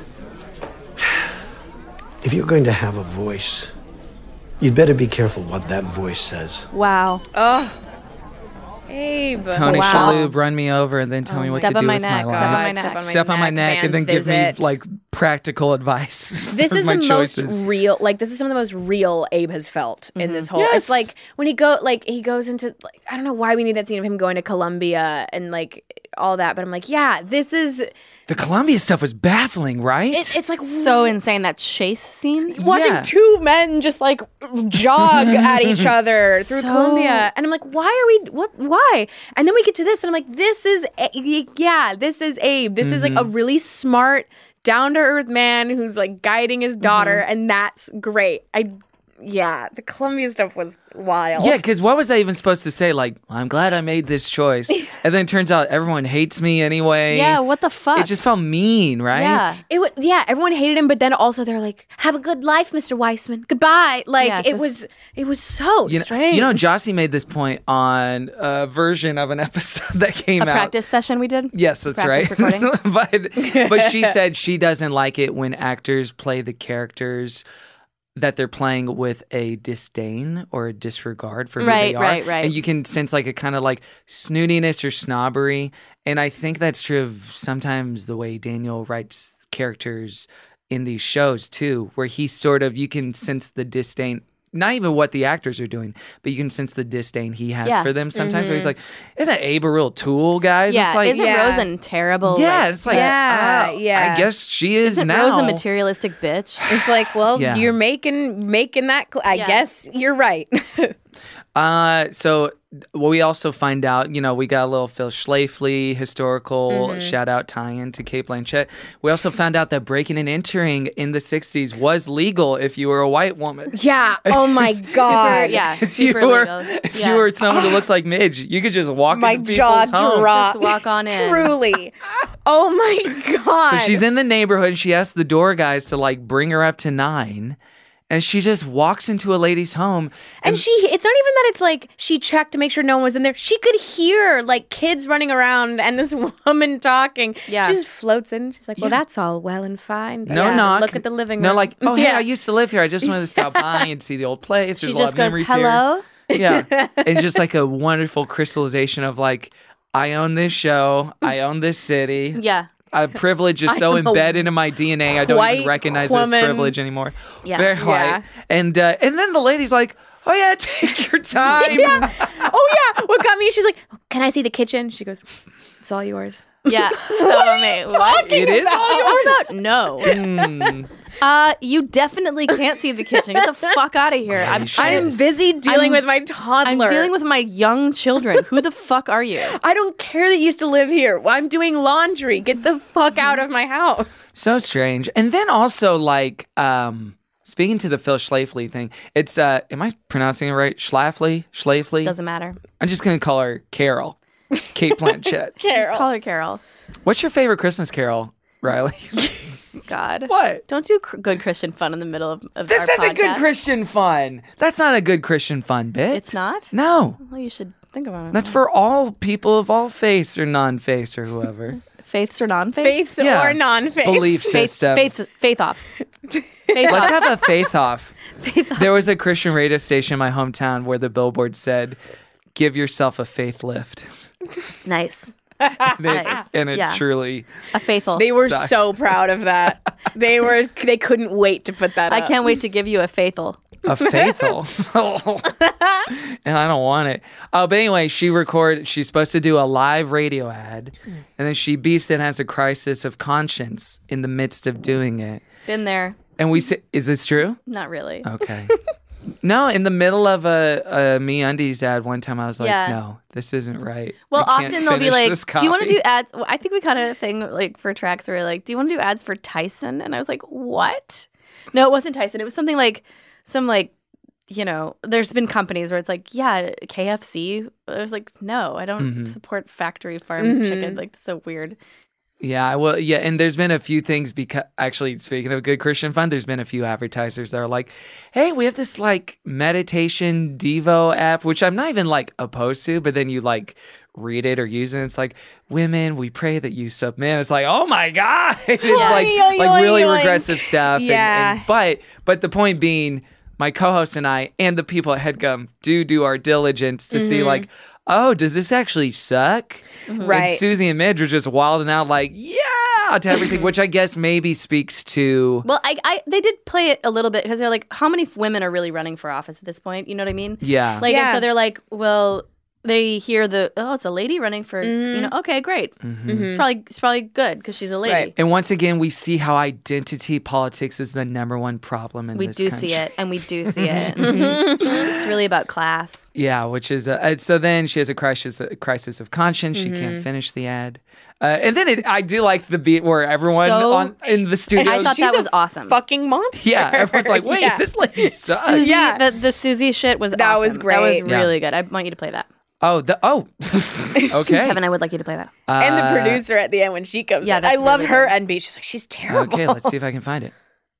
If you're going to have a voice, you'd better be careful what that voice says. Wow. Oh. Abe. Tony Wow. Shalhoub, run me over and then tell Oh, me what step to on do my with neck, my step on life. my neck. Step on my Step on my neck, neck and then Vans give me visit. like practical advice. This for is my the choices. most real, like this is some of the most real Abe has felt in this whole. Yes. It's like when he go, like he goes into, like I don't know why we need that scene of him going to Columbia and like all that, but I'm like, yeah, this is. The Columbia stuff was baffling, right? It, it's like So insane. That chase scene. watching Yeah. two men just like jog at each other through So- Columbia, and I'm like, why are we? What? Why? And then we get to this, and I'm like, this is, A- yeah, this is Abe. This is like a really smart, down to earth man who's like guiding his daughter, and that's great. I. yeah, the Columbia stuff was wild. Yeah, because what was I even supposed to say? Like, I'm glad I made this choice. And then it turns out everyone hates me anyway. Yeah, what the fuck? It just felt mean, right? Yeah. It was, yeah, everyone hated him, but then also they're like, have a good life, Mister Weissman. Goodbye. Like, Yeah, it's it just- was it was so You know, strange. you know, Jossie made this point on a version of an episode that came A out. practice session we did? Yes, that's Practice right. recording? but but she said she doesn't like it when actors play the characters that they're playing with a disdain or a disregard for who Right, they are. right, right. And you can sense like a kind of like snootiness or snobbery. And I think that's true of sometimes the way Daniel writes characters in these shows too, where he sort of, you can sense the disdain. Not even what the actors are doing, but you can sense the disdain he has Yeah. for them sometimes. Where he's Mhm. like, "Isn't Abe a real tool, guys?" Yeah, it's like, isn't Yeah. Rosen terrible? yeah, like, it's like, Yeah, oh, yeah. I guess she is isn't now. Rose a materialistic bitch? It's like, well, Yeah. you're making making that. Cl- I Yeah. guess you're right. Uh, so well, we also find out, you know, we got a little Phil Schlafly historical Mhm. shout out tie-in to Kate Blanchett. We also found out that breaking and entering in the sixties was legal if you were a white woman. Yeah. Oh my god. Super, yeah, If you super were, legal. if Yeah. you were someone who looks like Midge, you could just walk My into jaw people's homes. dropped. Just walk on in. Truly. Oh my god. So she's in the neighborhood and she asks the door guys to like bring her up to nine. And she just walks into a lady's home. And she, it's not even that it's like she checked to make sure no one was in there. She could hear like kids running around and this woman talking. Yeah. She just floats in. She's like, well, that's all well and fine. But No yeah, knock. Look at the living room. No, like, oh, hey, Yeah. I used to live here. I just wanted to stop by and see the old place. There's She a lot just of goes, memories hello? here. Yeah. It's just like a wonderful crystallization of like, I own this show. I own this city. Yeah. A privilege is so I'm a embedded into my D N A. I don't white even recognize woman. it as privilege anymore. Yeah. Very Yeah. white. And uh, and then the lady's like, oh yeah, take your time. Yeah. Oh yeah. What got me? She's like, can I see the kitchen? She goes, it's all yours. Yeah. So, mate, what? It is all yours. About, no. Mm. Uh, you definitely can't see the kitchen. Get the fuck out of here. I'm, I'm busy dealing I'm- with my toddler. I'm dealing with my young children. Who the fuck are you? I don't care that you used to live here. I'm doing laundry. Get the fuck out of my house. So strange. And then also like um speaking to the Phil Schlafly thing, it's uh am I pronouncing it right? Schlafly? Schlafly? Doesn't matter. I'm just gonna call her Carol. Kate Blanchett. Carol. Call her Carol. What's your favorite Christmas carol, Riley? God. What? Don't do cr- good Christian fun in the middle of, of This our isn't good podcast. Christian fun. That's not a good Christian fun bit. It's not? No. Well, you should think about it. That's for all people of all faiths or non-faiths or whoever. Faiths or non-faiths? Faiths Yeah. or non-faiths. Belief Faith, systems. faith, faith off. Faith Let's off. have a faith off. There was a Christian radio station in my hometown where the billboard said, give yourself a faith lift. Nice. And it, Nice. and it Yeah. truly A faithful. They were Sucked. so proud of that. They were. They couldn't wait to put that I up. can't wait to give you a faithful. a faithful. And I don't want it. Oh, but anyway, she record. She's supposed to do a live radio ad, and then she beefs and has a crisis of conscience in the midst of doing it. Been there. And we say, is this true? Not really. Okay. No, in the middle of a, a Me Undies ad one time, I was like, Yeah. no, this isn't right. Well, I can't often they'll be finish like, this "Do you want to coffee." do ads?" Well, I think we kind of thing like for tracks where like, "Do you want to do ads for Tyson?" And I was like, "What?" No, it wasn't Tyson. It was something like some like, you know, there's been companies where it's like, yeah, K F C. I was like, no, I don't Mhm. support factory farm Mhm. chicken. Like, it's so weird. Yeah, well, yeah, and there's been a few things because actually, speaking of good Christian fun, there's been a few advertisers that are like, "Hey, we have this like meditation Devo app," which I'm not even like opposed to, but then you like read it or use it, and it's like, "Women, we pray that you submit." It's like, oh my god, it's like Yoink, like really yoink. regressive stuff. and- Yeah. and, but but the point being, my co-host and I and the people at HeadGum do do our diligence to see Mhm. like, oh, does this actually suck? Right. And Susie and Midge are just wilding out like, yeah, to everything, which I guess maybe speaks to. Well, I, I they did play it a little bit because they're like, how many women are really running for office at this point? You know what I mean? Yeah. Like, and Yeah. so they're like, well, they hear the oh, it's a lady running for you know. Okay, great. Mhm. It's probably it's probably good because she's a lady. Right. And once again, we see how identity politics is the number one problem in We this do country. see it, and we do see it. It's really about class. Yeah, which is uh, so. Then she has a crisis, a crisis of conscience. She can't Mhm. finish the ad, uh, and then it, I do like the beat where everyone So- on in the studio. I thought that was awesome. Fucking monster. Yeah, everyone's like, wait, Yeah. this lady sucks. Susie, Yeah. the, the Susie shit was That awesome. was That great. was Yeah. really good. I want you to play that. Oh, the oh, okay. Kevin, I would like you to play that. And the Uh, producer at the end when she comes Yeah, in. I that's love really her good. N B. She's like, she's terrible. Okay, let's see if I can find it.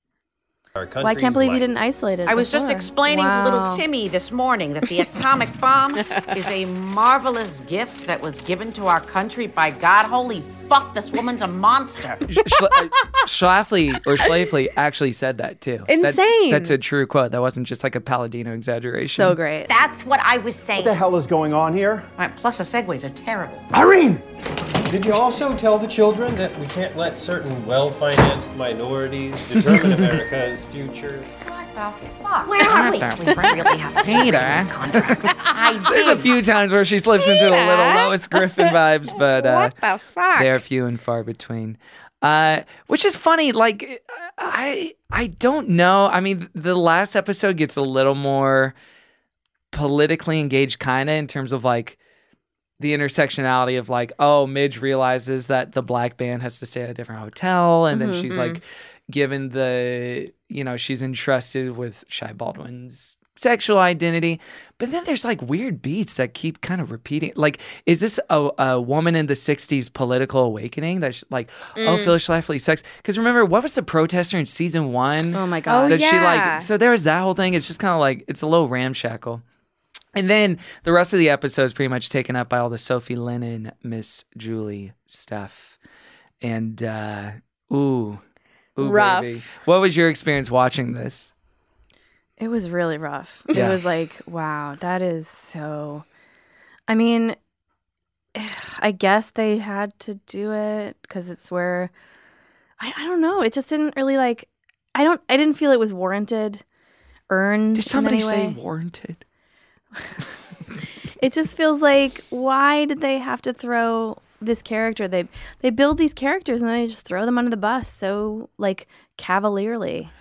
Our Well, I can't believe you didn't isolate it. I was just before. explaining to Wow. little Timmy this morning that the atomic bomb is a marvelous gift that was given to our country by God. Holy fuck, this woman's a monster. Schla- uh, Schlafly or Schlafly actually said that too. That's- Insane. That's, a true quote. That wasn't just like a Palladino exaggeration. So great. That's what I was saying. What the hell is going on here? Right, plus the segues are terrible. Irene! Did you also tell the children that we can't let certain well-financed minorities determine America's future? The fuck? Where are we? What We the really have to Peter. these contracts. I There's a did. few times where she slips into a little Lois Griffin vibes, but uh, What the fuck? they're few and far between. Uh, which is funny. Like, I I don't know. I mean, the last episode gets a little more politically engaged, kind of in terms of like the intersectionality of like, oh, Midge realizes that the black band has to stay at a different hotel, and then Mhm, she's mhm. like, given the you know she's entrusted with Shai Baldwin's sexual identity, but then there's like weird beats that keep kind of repeating. Like, is this a, a woman in the sixties political awakening that's like, oh, Mm. Phyllis Schlafly sucks? Because remember, what was the protester in season one? Oh my god. that she yeah. like. So there was that whole thing. It's just kind of like it's a little ramshackle. And then the rest of the episode is pretty much taken up by all the Sophie Lennon, Miss Julie stuff. And uh, ooh, ooh, Rough. baby. What was your experience watching this? It was really rough. Yeah. It was like, wow, that is so. I mean, I guess they had to do it because it's where. I, I don't know. It just didn't really like. I don't. I didn't feel it was warranted, earned. Did somebody in any say way. warranted? It just feels like, why did they have to throw this character? They they build these characters and then they just throw them under the bus so like cavalierly.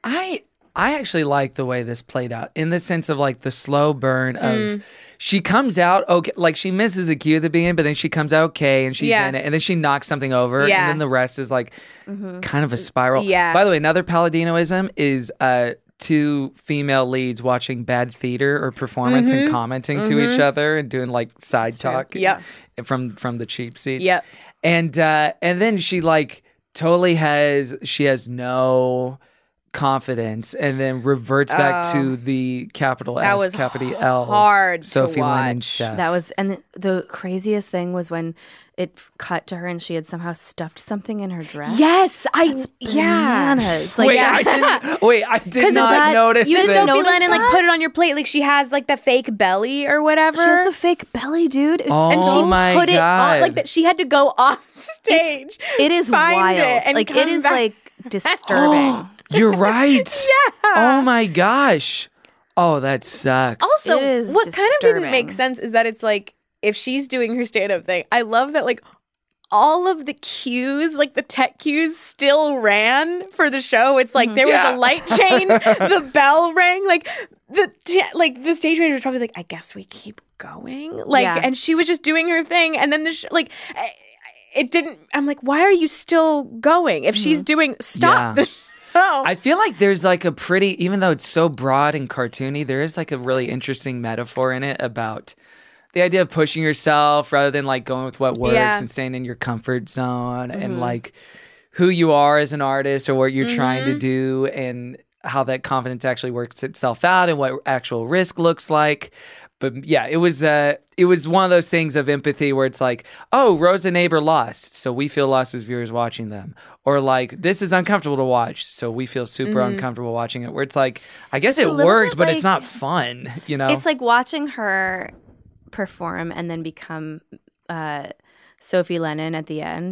I I actually like the way this played out in the sense of like the slow burn of Mm. she comes out okay, like she misses a cue at the beginning, but then she comes out okay and she's Yeah. in it, and then she knocks something over, Yeah. and then the rest is like Mhm. kind of a spiral. Yeah. By the way, another Palladinoism is uh two female leads watching bad theater or performance and Mhm. commenting to each Mhm. other and doing like side true. talk. Yep. From from the cheap seats. Yep. And uh and then she like totally has she has no confidence and then reverts back Oh. to the capital That S, was capital L. hard to Sophie Lennon watch. stuff. That was, and the, the craziest thing was when it f- cut to her and she had somehow stuffed something in her dress. Yes, I yeah. Bananas. Like, wait, yeah. I didn't, wait, I did Because not it's like notice you this. Sophie notice Lennon like that? put it on your plate like she has like the fake belly or whatever. She has the fake belly, dude. It's Oh and so, she my put it God. on like that. She had to go off stage. it is find wild. it, and like it come is back. like disturbing. You're right. Yeah. Oh my gosh. Oh, that sucks. Also, It is what kind of didn't make disturbing. sense is that it's like if she's doing her stand up thing, I love that like all of the cues, like the tech cues, still ran for the show. It's like there Yeah. was a light change, the bell rang, like the t- like the stage manager was probably like, I guess we keep going, like, Yeah. and she was just doing her thing, and then the sh- like. I- It didn't. I'm like, why are you still going? If she's doing, stop Yeah. the show. I feel like there's like a pretty, even though it's so broad and cartoony, there is like a really interesting metaphor in it about the idea of pushing yourself rather than like going with what works Yeah. and staying in your comfort zone Mm-hmm. and like who you are as an artist or what you're trying Mm-hmm. to do and how that confidence actually works itself out and what actual risk looks like. But yeah, it was uh, it was one of those things of empathy where it's like, oh, Rose and Neighbor lost, so we feel lost as viewers watching them, or like this is uncomfortable to watch, so we feel super Mhm. uncomfortable watching it. Where it's like, I guess It's a it little worked, bit but it's like- not fun, you know? It's like watching her perform and then become uh, Sophie Lennon at the end,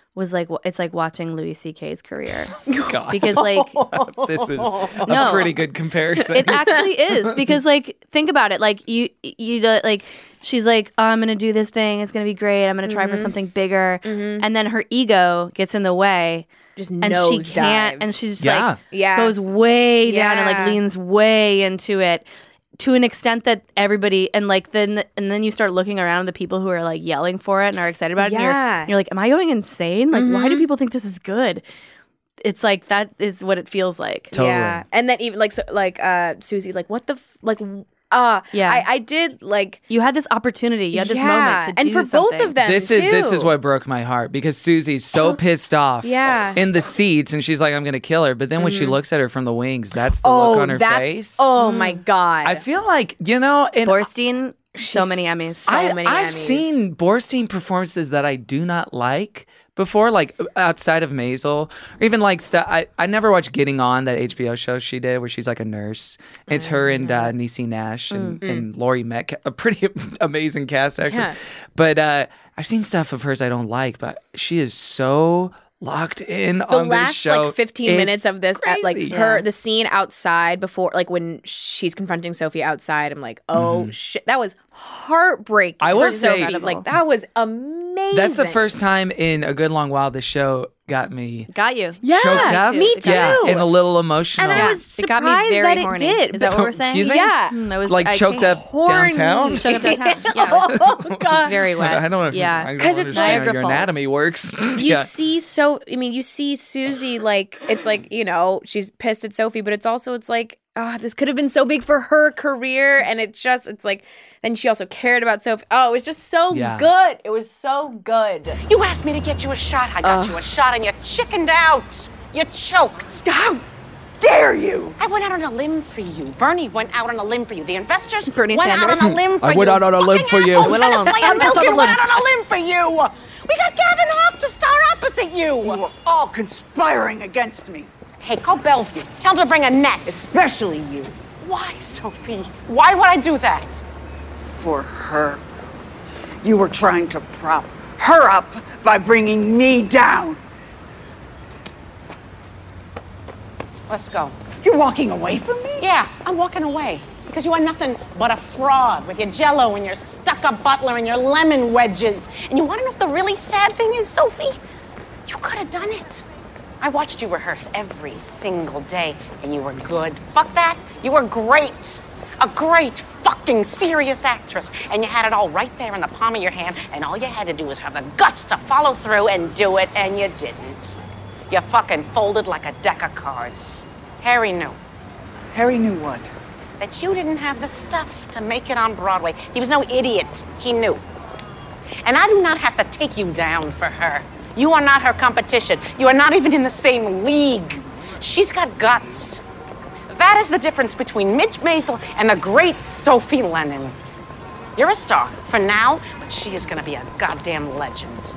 was like it's like watching Louis C K's career. God. Because like this is a No. pretty good comparison. It actually is because like think about it. Like you you do- like she's like, oh, I'm gonna do this thing. It's gonna be great. I'm gonna try for Mhm. something bigger, Mhm. and then her ego gets in the way. Just and she nosedives. can't, and she's Yeah. like Yeah. goes way down and Yeah. like leans way into it to an extent that everybody and like then and then you start looking around at the people who are like yelling for it and are excited about it. And Yeah. you're, you're like, am I going insane? Like, why do Mhm. people think this is good? It's like that is what it feels like. Yeah, and then even like so, like uh Susie, like what the f- like uh Yeah. I, I did like You had this opportunity. You had this Yeah, moment to and do for both something. of them this is this too. is what broke my heart because Susie's so pissed off Yeah. in the seats and she's like, I'm gonna kill her. But then when she Mhm. looks at her from the wings, that's the oh look on her that's face. oh my god I feel like, you know, and Borstein, so many Emmys. so I, many I've Emmys. seen Borstein performances that I do not like before, like outside of Maisel, or even like stu- I I never watched Getting On, that H B O show she did where she's like a nurse. It's her and uh, Niecy Nash and, Mm. and Laurie Metcalf, a pretty amazing cast actually. Yeah. But uh, I've seen stuff of hers I don't like, but she is so locked in the on this last show. like fifteen It's minutes of this at, like crazy. her Yeah. the scene outside before like when she's confronting Sophie outside, I'm like, oh Mhm. shit, that was heartbreaking. I will for Sophie. say- like that was amazing. That's the first time in a good long while the show got me Got you. Yeah, choked up. me Yeah, too. and a little emotional. And I Yeah. was It got me surprised very that it horny. did. Is that what we're saying? Excuse me? Yeah. Mm, I was like I choked came up horny. downtown. Choked up downtown. Yeah. Oh god. Very wet. I don't know if Yeah. I don't 'Cause it's understand how Niagara your Falls. anatomy works. You yeah. see so I mean you see Susie like it's like, you know, she's pissed at Sophie, but it's also it's like ah, this could have been so big for her career, and it just it's like then she also cared about Sophie. Oh, it was just so Yeah. good. It was so good. You asked me to get you a shot. I got you a shot and you chickened out. You choked. How dare you? I went out on a limb for you. Bernie went out on a limb for you. The investors Bernie went Sanders. out on a limb for I you. went out on a limb for you. Fucking Went asshole along. tennis player I'm just on Milken the went limbs. out on a limb for you. We got Gavin Hawk to star opposite you. You were all conspiring against me, Hey, call Bellevue. Tell him to bring a net. especially you. Why, Sophie? Why would I do that? For her. You were trying to prop her up by bringing me down. Let's go. You're walking away from me? Yeah, I'm walking away. Because you are nothing but a fraud with your jello and your stuck-up butler and your lemon wedges. And you want to know what the really sad thing is, Sophie? You could have done it. I watched you rehearse every single day, and you were good. Fuck that. You were great. A great fucking serious actress. And you had it all right there in the palm of your hand, and all you had to do was have the guts to follow through and do it, and you didn't. You fucking folded like a deck of cards. Harry knew Harry knew what? that you didn't have the stuff to make it on Broadway. He was no idiot. He knew. And I do not have to take you down for her. You are not her competition. You are not even in the same league. She's got guts. That is the difference between Midge Maisel and the great Sophie Lennon. You're a star for now, but she is gonna be a goddamn legend.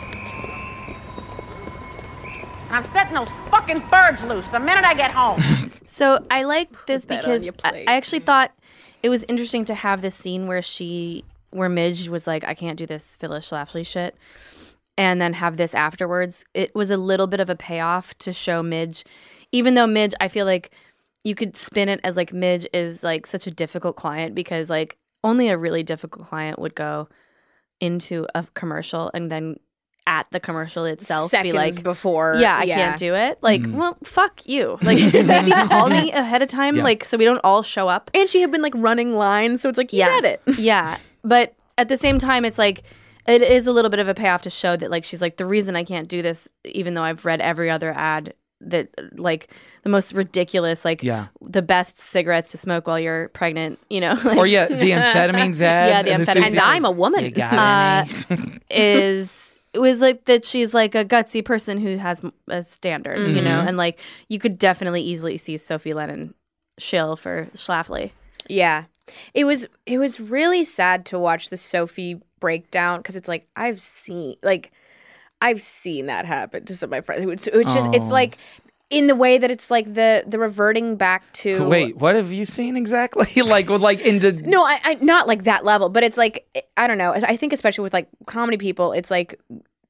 And I'm setting those fucking birds loose the minute I get home. So I like this that on because your I, plate. I actually thought it was interesting to have this scene where she, where Midge was like, I can't do this Phyllis Schlafly shit. And then have this afterwards. It was a little bit of a payoff to show Midge, even though Midge, I feel like you could spin it as like Midge is like such a difficult client because like only a really difficult client would go into a commercial and then at the commercial itself Seconds be like before. yeah, I yeah. can't do it. Like, Mm. well, fuck you. Like, maybe call me ahead of time, Yeah. like, so we don't all show up. And she had been like running lines, so it's like you Yeah. get it. Yeah. But at the same time, it's like, it is a little bit of a payoff to show that, like, she's like, the reason I can't do this, even though I've read every other ad that, like, the most ridiculous, like, Yeah. the best cigarettes to smoke while you're pregnant, you know? Like, Or yeah, the amphetamines ad. Yeah, the and amphetamines. Susie And says, I'm a woman. You got Uh, any? is it was like that she's like a gutsy person who has a standard, you know, Mhm. and like you could definitely easily see Sophie Lennon shill for Schlafly. Yeah. It was it was really sad to watch the Sophie breakdown because it's like I've seen like I've seen that happen to some of my friends. It's, it's just it's Oh. like in the way that it's like the the reverting back to Wait, what have you seen exactly? like, with like in the No, I, I not like that level, but it's like I don't know. I think especially with like comedy people, it's like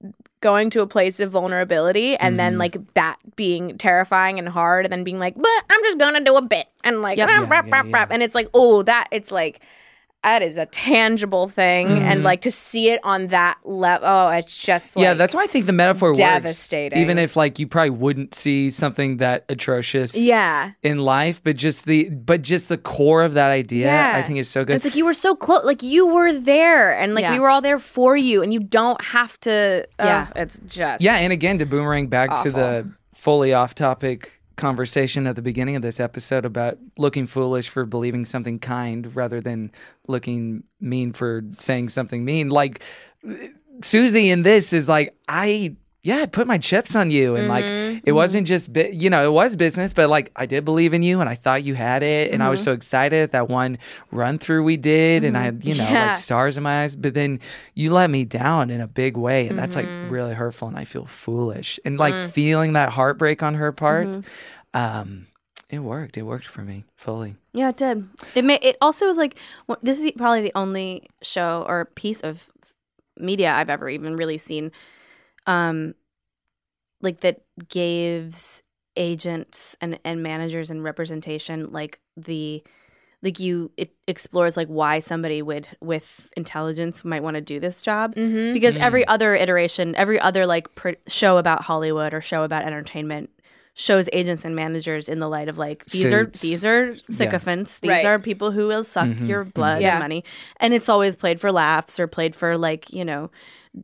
going to a place of vulnerability and Mm-hmm. then like that being terrifying and hard and then being like, but I'm just gonna do a bit and like, Yep. rap, Yeah, rap, yeah, rap, yeah. rap. And it's like, oh, that it's like. That is a tangible thing, Mm-hmm. and like to see it on that level, oh, it's just like yeah, that's why I think the metaphor devastating. works. Even if like you probably wouldn't see something that atrocious yeah, in life, but just the but just the core of that idea, yeah. I think is so good. It's like you were so close, like you were there, and like Yeah. we were all there for you, and you don't have to. Uh, Yeah. it's just Yeah, and again to boomerang back to Awful. the fully off topic conversation at the beginning of this episode about looking foolish for believing something kind rather than looking mean for saying something mean. Like Susie in this is like, I yeah, I put my chips on you, and like it wasn't just bi- you know it was business, but like I did believe in you, and I thought you had it, and I was so excited at that one run through we did, and I had you know Yeah. like stars in my eyes, but then you let me down in a big way, and that's like really hurtful, and I feel foolish, and like feeling that heartbreak on her part. Um, it worked. It worked for me fully. Yeah, it did. It may, it also was like wh- this is the- probably the only show or piece of media I've ever even really seen, um, like that gives agents and, and managers and representation like the like you it explores like why somebody would with intelligence might want to do this job Mm-hmm. because every other iteration, every other like pr- show about Hollywood or show about entertainment shows agents and managers in the light of like these Suits. are these are sycophants. These Right. are people who will suck Mhm, your blood Yeah. and money, and it's always played for laughs or played for like you know,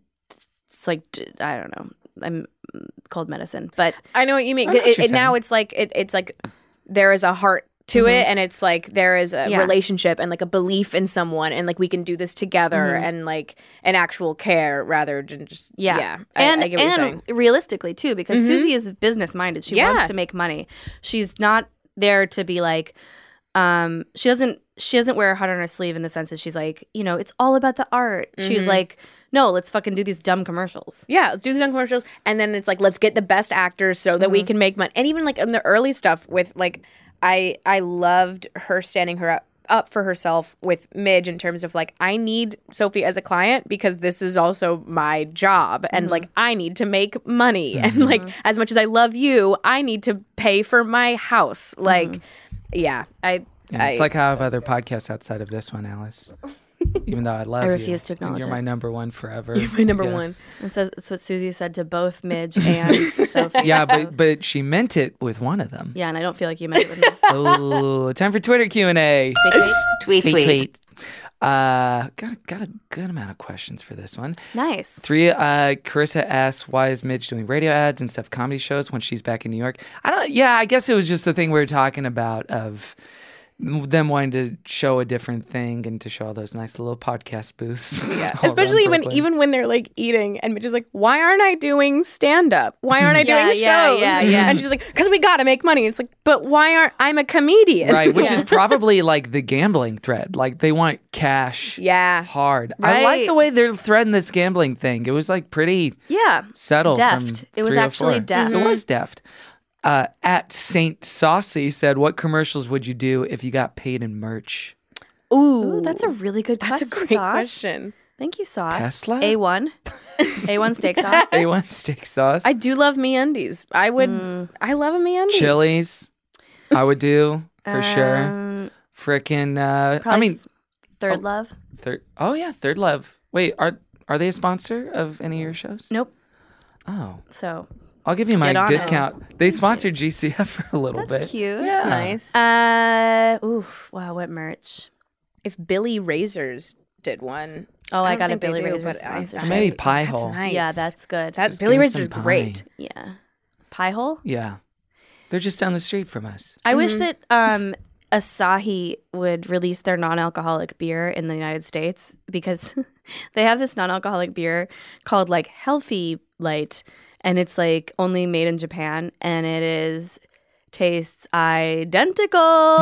it's like d- I don't know. I'm cold medicine, but I know what you mean. I know what It, you're it, now saying. it's like it, it's like there is a heart to it, and it's like there is a Yeah. relationship and like a belief in someone, and like we can do this together, and like an actual care rather than just yeah, yeah. I, and I get what you're and saying. realistically too, because Mhm. Susie is business minded. She Yeah. wants to make money. She's not there to be like. Um, she doesn't. She doesn't wear her heart on her sleeve in the sense that she's like, you know, it's all about the art. She's Mhm. like, no, let's fucking do these dumb commercials. Yeah, let's do the dumb commercials, and then it's like let's get the best actors so that we can make money. And even like in the early stuff with like, I I loved her standing her up, up for herself with Midge in terms of like I need Sophie as a client because this is also my job, and like I need to make money, and like as much as I love you, I need to pay for my house. Like, yeah, I. Yeah, it's I, like how I have other podcasts outside of this one, Alice. Even though I love I you. refuse to and acknowledge You're it. my number one forever. You're my number Yes. one. And so that's what Susie said to both Midge and Sophie. Yeah, So- but but she meant it with one of them. yeah, and I don't feel like you meant it with me. Oh, time for Twitter Q and A. Tweet, tweet. Uh, got a, got a good amount of questions for this one. Nice. Three. Uh, Carissa asks, "Why is Midge doing radio ads and stuff comedy shows when she's back in New York?" I don't. Yeah, I guess it was just the thing we were talking about of them wanting to show a different thing and to show all those nice little podcast booths. Yeah, all around especially when Brooklyn. even when they're like eating, and Midge is like, "Why aren't I doing stand up? Why aren't I Yeah, doing yeah, shows?" yeah, yeah. And she's like, "Because we gotta make money." It's like, but why aren't I'm a comedian? Right, which Yeah. is probably like the gambling thread. Like they want cash yeah, hard. I like Right. the way they're threading this gambling thing. It was like pretty Yeah. subtle. Deft. From It was three oh actually four. deft. It was deft. Uh, at Saint Saucy said, "What commercials would you do if you got paid in merch?" Ooh, Ooh, that's a really good that's a question, great Sauce. question. Thank you, Sauce. Tesla? A one. A one steak sauce. A one steak sauce. I do love me undies. I would. I love a me undies. Chili's. I would do for sure. Um, Frickin' uh, I probably mean, Third oh. Love. third. Oh yeah, Third Love. Wait, are are they a sponsor of any of your shows? Nope. Oh, So I'll give you my Get on it. discount. They sponsored G C F for a little that's bit. cute. That's nice. Uh, ooh, wow, what merch? If Billy Razors did one, Oh, I, don't got a think they Billy do, Razor but I- sponsorship. I- Maybe Pie that's Hole. nice. Yeah, that's good. That Just Billy give me Razor's some pie. great. Yeah. Pie hole? Yeah, they're just down the street from us. I wish that um, Asahi would release their non-alcoholic beer in the United States because they have this non-alcoholic beer called like Healthy Light, and it's like only made in Japan, and it is tastes identical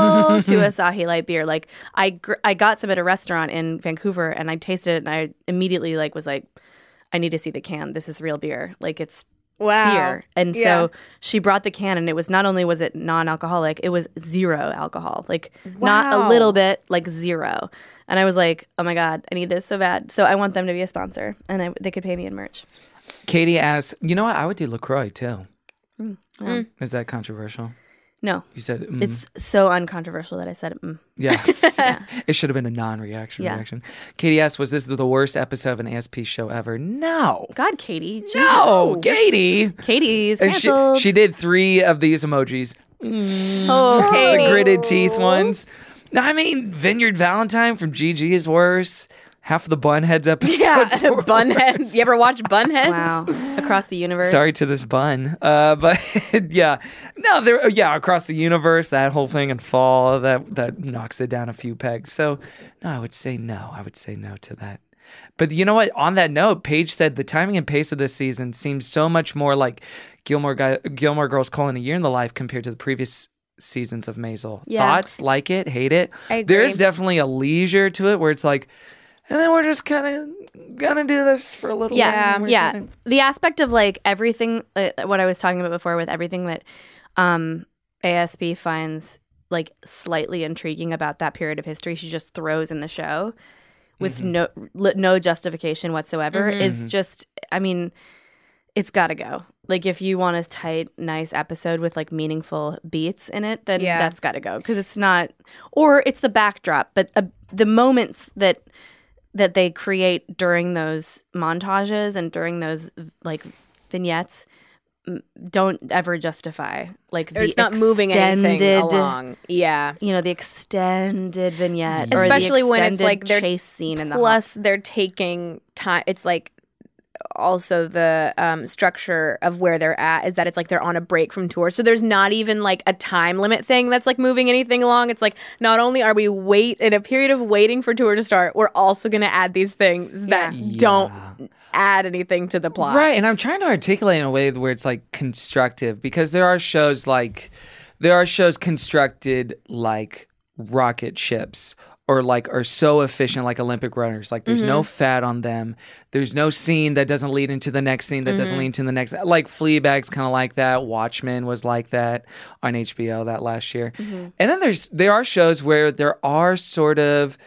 to Asahi Light beer. Like I gr- I got some at a restaurant in Vancouver, and I tasted it, and I immediately like was like, I need to see the can. This is real beer. Like it's Wow. beer. And Yeah. so she brought the can, and it was not only was it non-alcoholic, it was zero alcohol. Like not a Wow. little bit, like zero. And I was like, oh my God, I need this so bad. So I want them to be a sponsor, and I, they could pay me in merch. Katie asks, you know what? I would do LaCroix too. Mm, yeah. Is that controversial? No. You said mm. It's so uncontroversial that I said it. Mm. Yeah. yeah. It should have been a non-reaction Yeah. reaction. Katie asks, was this the worst episode of an A S P show ever? No. God, Katie. No, Katie. Katie's And she, canceled. she did three of these emojis. Mm. Oh, Katie. The gritted teeth ones. No, I mean, Vineyard Valentine from Gigi is worse. Half of the Bunheads episodes Yeah, were Bunheads. worse. You ever watch Bunheads? Wow. Across the universe. Sorry to this bun. Uh, but yeah. No, there yeah, across the universe, that whole thing and Fall, that that knocks it down a few pegs. So no, I would say no. I would say no to that. But you know what? On that note, Paige said the timing and pace of this season seems so much more like Gilmore Guy, Gilmore Girls Calling a Year in the Life compared to the previous seasons of Maisel. Yeah. Thoughts? Like it? Hate it? I agree. There's definitely a leisure to it where it's like, and then we're just kind of gonna do this for a little Yeah, while. yeah. Gonna... The aspect of like everything, uh, what I was talking about before with everything that um, A S P finds like slightly intriguing about that period of history, she just throws in the show with Mm-hmm. no li- no justification whatsoever. Mhm. Is just, I mean, it's got to go. Like if you want a tight, nice episode with like meaningful beats in it, then Yeah. that's got to go because it's not, or it's the backdrop, but uh, the moments that. that they create during those montages and during those like vignettes m- don't ever justify like Or the it's not moving anything extended- along. Yeah. You know, the extended vignette, or Especially the when it's extended like they're chase scene in the plus they're taking time. It's like also the um, structure of where they're at is that it's like they're on a break from tour, so there's not even like a time limit thing that's like moving anything along. It's like not only are we wait in a period of waiting for tour to start, we're also going to add these things that Yeah. don't add anything to the plot. Right, and I'm trying to articulate in a way where it's like constructive because there are shows like there are shows constructed like rocket ships or like are so efficient like Olympic runners. Like there's no Mhm. fat on them. There's no scene that doesn't lead into the next scene that doesn't Mhm. lead into the next. Like Fleabag's kind of like that. Watchmen was like that on H B O that last year. Mhm. And then there's there are shows where there are sort of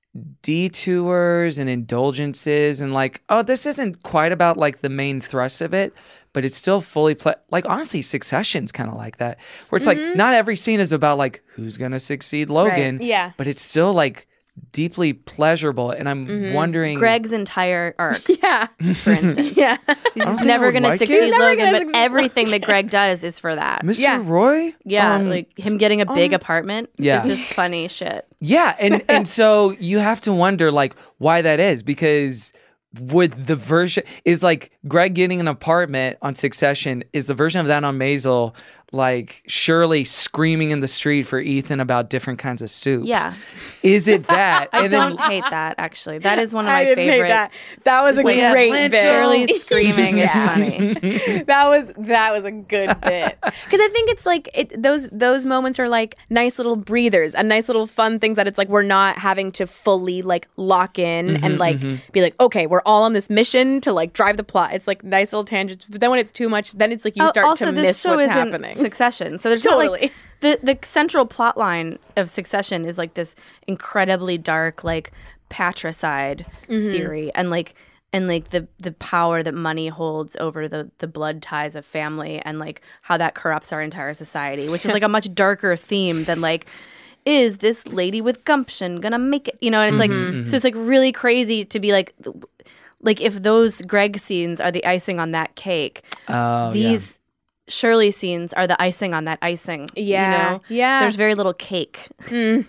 detours and indulgences and like, oh, this isn't quite about like the main thrust of it, but it's still fully play. Like honestly, Succession's kind of like that, where it's Mhm. like not every scene is about like who's gonna succeed Logan, Right. Yeah. but it's still like deeply pleasurable. And I'm Mhm. wondering, Greg's entire arc, yeah, for instance, yeah, he's I don't never think I going to would like it. succeed He's never Logan, gonna but succeed everything that Greg does is for that. Mister Yeah. Roy, Yeah, Um, like him getting a big um, apartment. yeah. It's just funny shit. yeah, and and so you have to wonder like why that is because. Would the version is like Greg getting an apartment on Succession is the version of that on Maisel like Shirley screaming in the street for Ethan about different kinds of soup? Yeah. Is it that? I And don't then- hate that actually. That is one of I my didn't hate favorite. that. That was a Leah great Lynch. bit. Shirley screaming is Yeah. funny. that was that was a good bit because I think it's like it, those those moments are like nice little breathers, a nice little fun things that it's like we're not having to fully like lock in Mhm, and like mhm. be like okay we're all on this mission to like drive the plot. It's like nice little tangents, but then when it's too much, then it's like you Oh, start also, to this miss show what's isn't happening. Succession, so there's not Totally. like the the central plot line of Succession is like this incredibly dark like patricide Mhm. theory and like and like the the power that money holds over the the blood ties of family and like how that corrupts our entire society, which is like a much darker theme than like is this lady with gumption gonna make it, you know? And it's like Mhm. so it's like really crazy to be like like if those Greg scenes are the icing on that cake, Oh, these Shirley scenes are the icing on that icing. Yeah, You know? yeah. There's very little cake. Mm.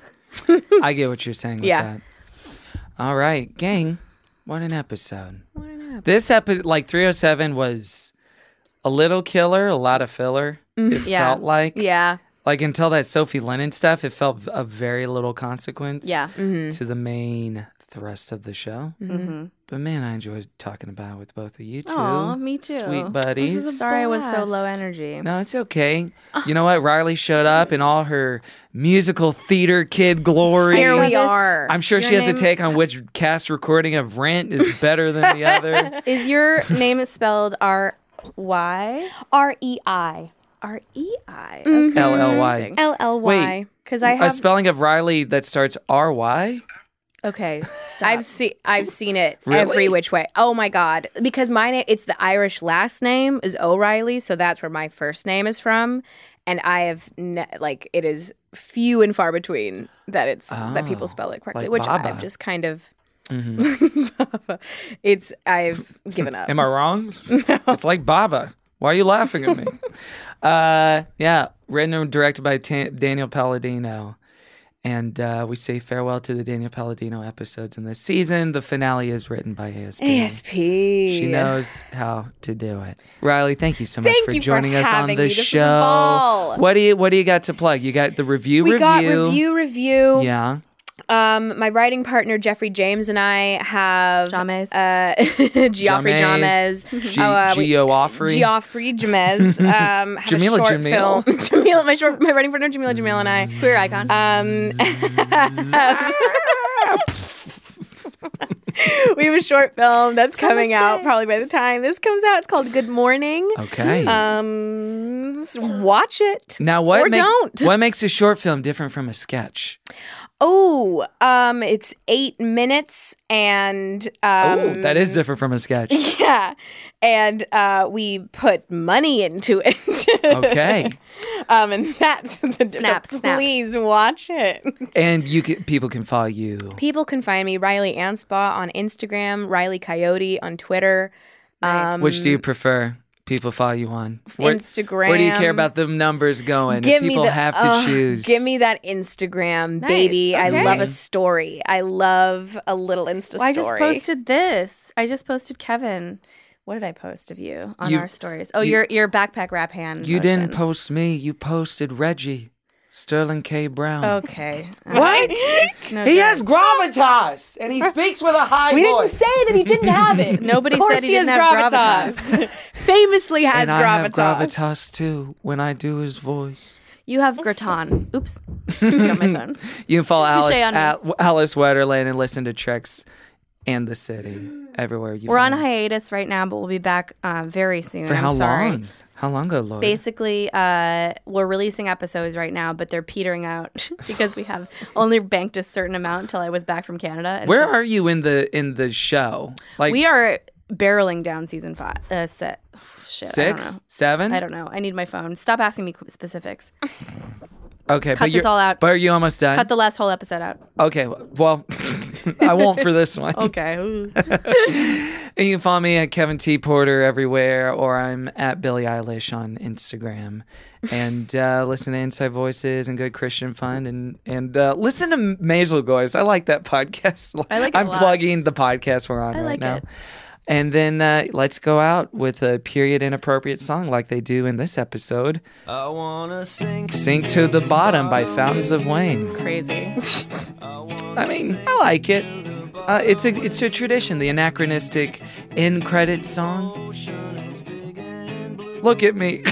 I get what you're saying with Yeah. that. All right, gang. What an episode. What an episode. This episode, like three oh seven, was a little killer, a lot of filler. Mhm. It Yeah. felt like. Yeah. Like until that Sophie Lennon stuff, it felt of very little consequence Yeah. Mhm. to the main thrust of the show. Mhm. But man, I enjoyed talking about it with both of you two. Aw, me too. Sweet buddies. This is a Sorry I was so low energy. No, it's okay. You know what? Riley showed up in all her musical theater kid glory. Here we are. I'm sure Your she has name- a take on which cast recording of Rent is better than the other. Is your name spelled R Y? R E I. R E I. Mhm. L L Y. Interesting. L L Y. Wait, Because I a have spelling of Riley that starts R Y? Okay, stop. I've seen I've seen it Really? every which way. Oh my god! Because my name, it's the Irish last name is O'Reilly, so that's where my first name is from, and I have ne- like it is few and far between that it's Oh, that people spell it correctly, like which Baba. I've just kind of. Mhm. it's I've given up. Am I wrong? No. It's like Baba. Why are you laughing at me? uh, yeah, written and directed by Ta- Daniel Palladino. And uh, we say farewell to the Daniel Palladino episodes in this season. The finale is written by A S P. A S P. She knows how to do it. Riley, thank you so much Thank for you for joining us on having the me. This was a show. ball. What do you What do you got to plug? You got the review. We review. got review review. Yeah. Um, my writing partner Jeffrey James and I have James. uh, Geoffrey James. James, G- Oh, uh, we- Geoffrey. Geoffrey James. Um, have Jamila a short Jamil. film. Jamila, my short, my writing partner Jamila Jamil and I, Queer icon. Um, we have a short film that's coming out probably by the time this comes out. It's called Good Morning. Okay. Um, just watch it. Now, what or make- don't. what makes a short film different from a sketch? Oh, um, it's eight minutes and um, oh, that is different from a sketch. yeah, and uh, we put money into it. Okay. um, and that's the Snap, so snap. please watch it. And you can, people can follow you. People can find me Riley Anspaugh on Instagram, Riley Coyote on Twitter. Um, Which do you prefer? People follow you on Where- Instagram. Where do you care about the numbers going? Give if people me the, have to uh, choose. Give me that Instagram, Nice, baby. I okay. love a story. I love a little Insta Well, I story. just posted this. I just posted Kevin. What did I post of you on You- our stories? Oh, you- your your backpack rap hand. You motion. didn't post me. You posted Reggie, Sterling K. Brown. Okay. What? It's no he good. has gravitas, and he speaks with a high We voice. didn't say that he didn't have it. Nobody Of course said he has didn't have gravitas. Famously has and I have gravitas. gravitas too when I do his voice. You have gratin. Oops. Got my phone. You can follow Touche Alice on me. at Alice Wetterland and listen to Tricks and the City everywhere you. We're on find it. hiatus right now, but we'll be back uh, very soon. For I'm how sorry. long? How long ago, Lloyd? Basically, uh, we're releasing episodes right now, but they're petering out because we have only banked a certain amount until I was back from Canada. And Where so are you in the in the show? Like we are barreling down season five. Uh, set. Shit, I don't six, know. seven? I don't know. I need my phone. Stop asking me qu- specifics. Okay, Cut but this you're, all out. But are you almost done? Cut the last whole episode out. Okay, well, I won't for this one. Okay. Ooh. And you can follow me at Kevin T. Porter everywhere, or I'm at Billie Eilish on Instagram. And uh, listen to Inside Voices and Good Christian Fun, and and uh, listen to Maisel Goys. I like that podcast. I like it I'm a lot. plugging the podcast we're on I right like now. it. And then uh, let's go out with a period inappropriate song like they do in this episode. I wanna sink, Sink to the Bottom by Fountains of Wayne. Crazy. I mean, I like it. Uh, it's a it's a tradition, the anachronistic end credit song. Look at me.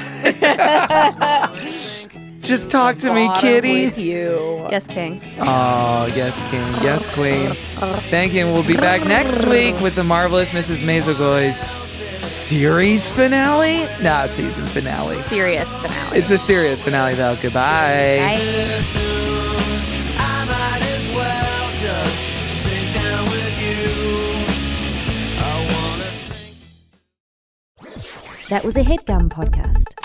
Just talk to me, Bottom kitty. with you. Yes, King. Oh, yes, king. Yes, queen. Thank you. And we'll be back next week with the marvelous Missus Maisel-Goy's series finale? Nah, season finale. Serious finale. It's a serious finale, though. Goodbye. Bye. I might as well just sit down with you. I wanna sink. That was a HeadGum podcast.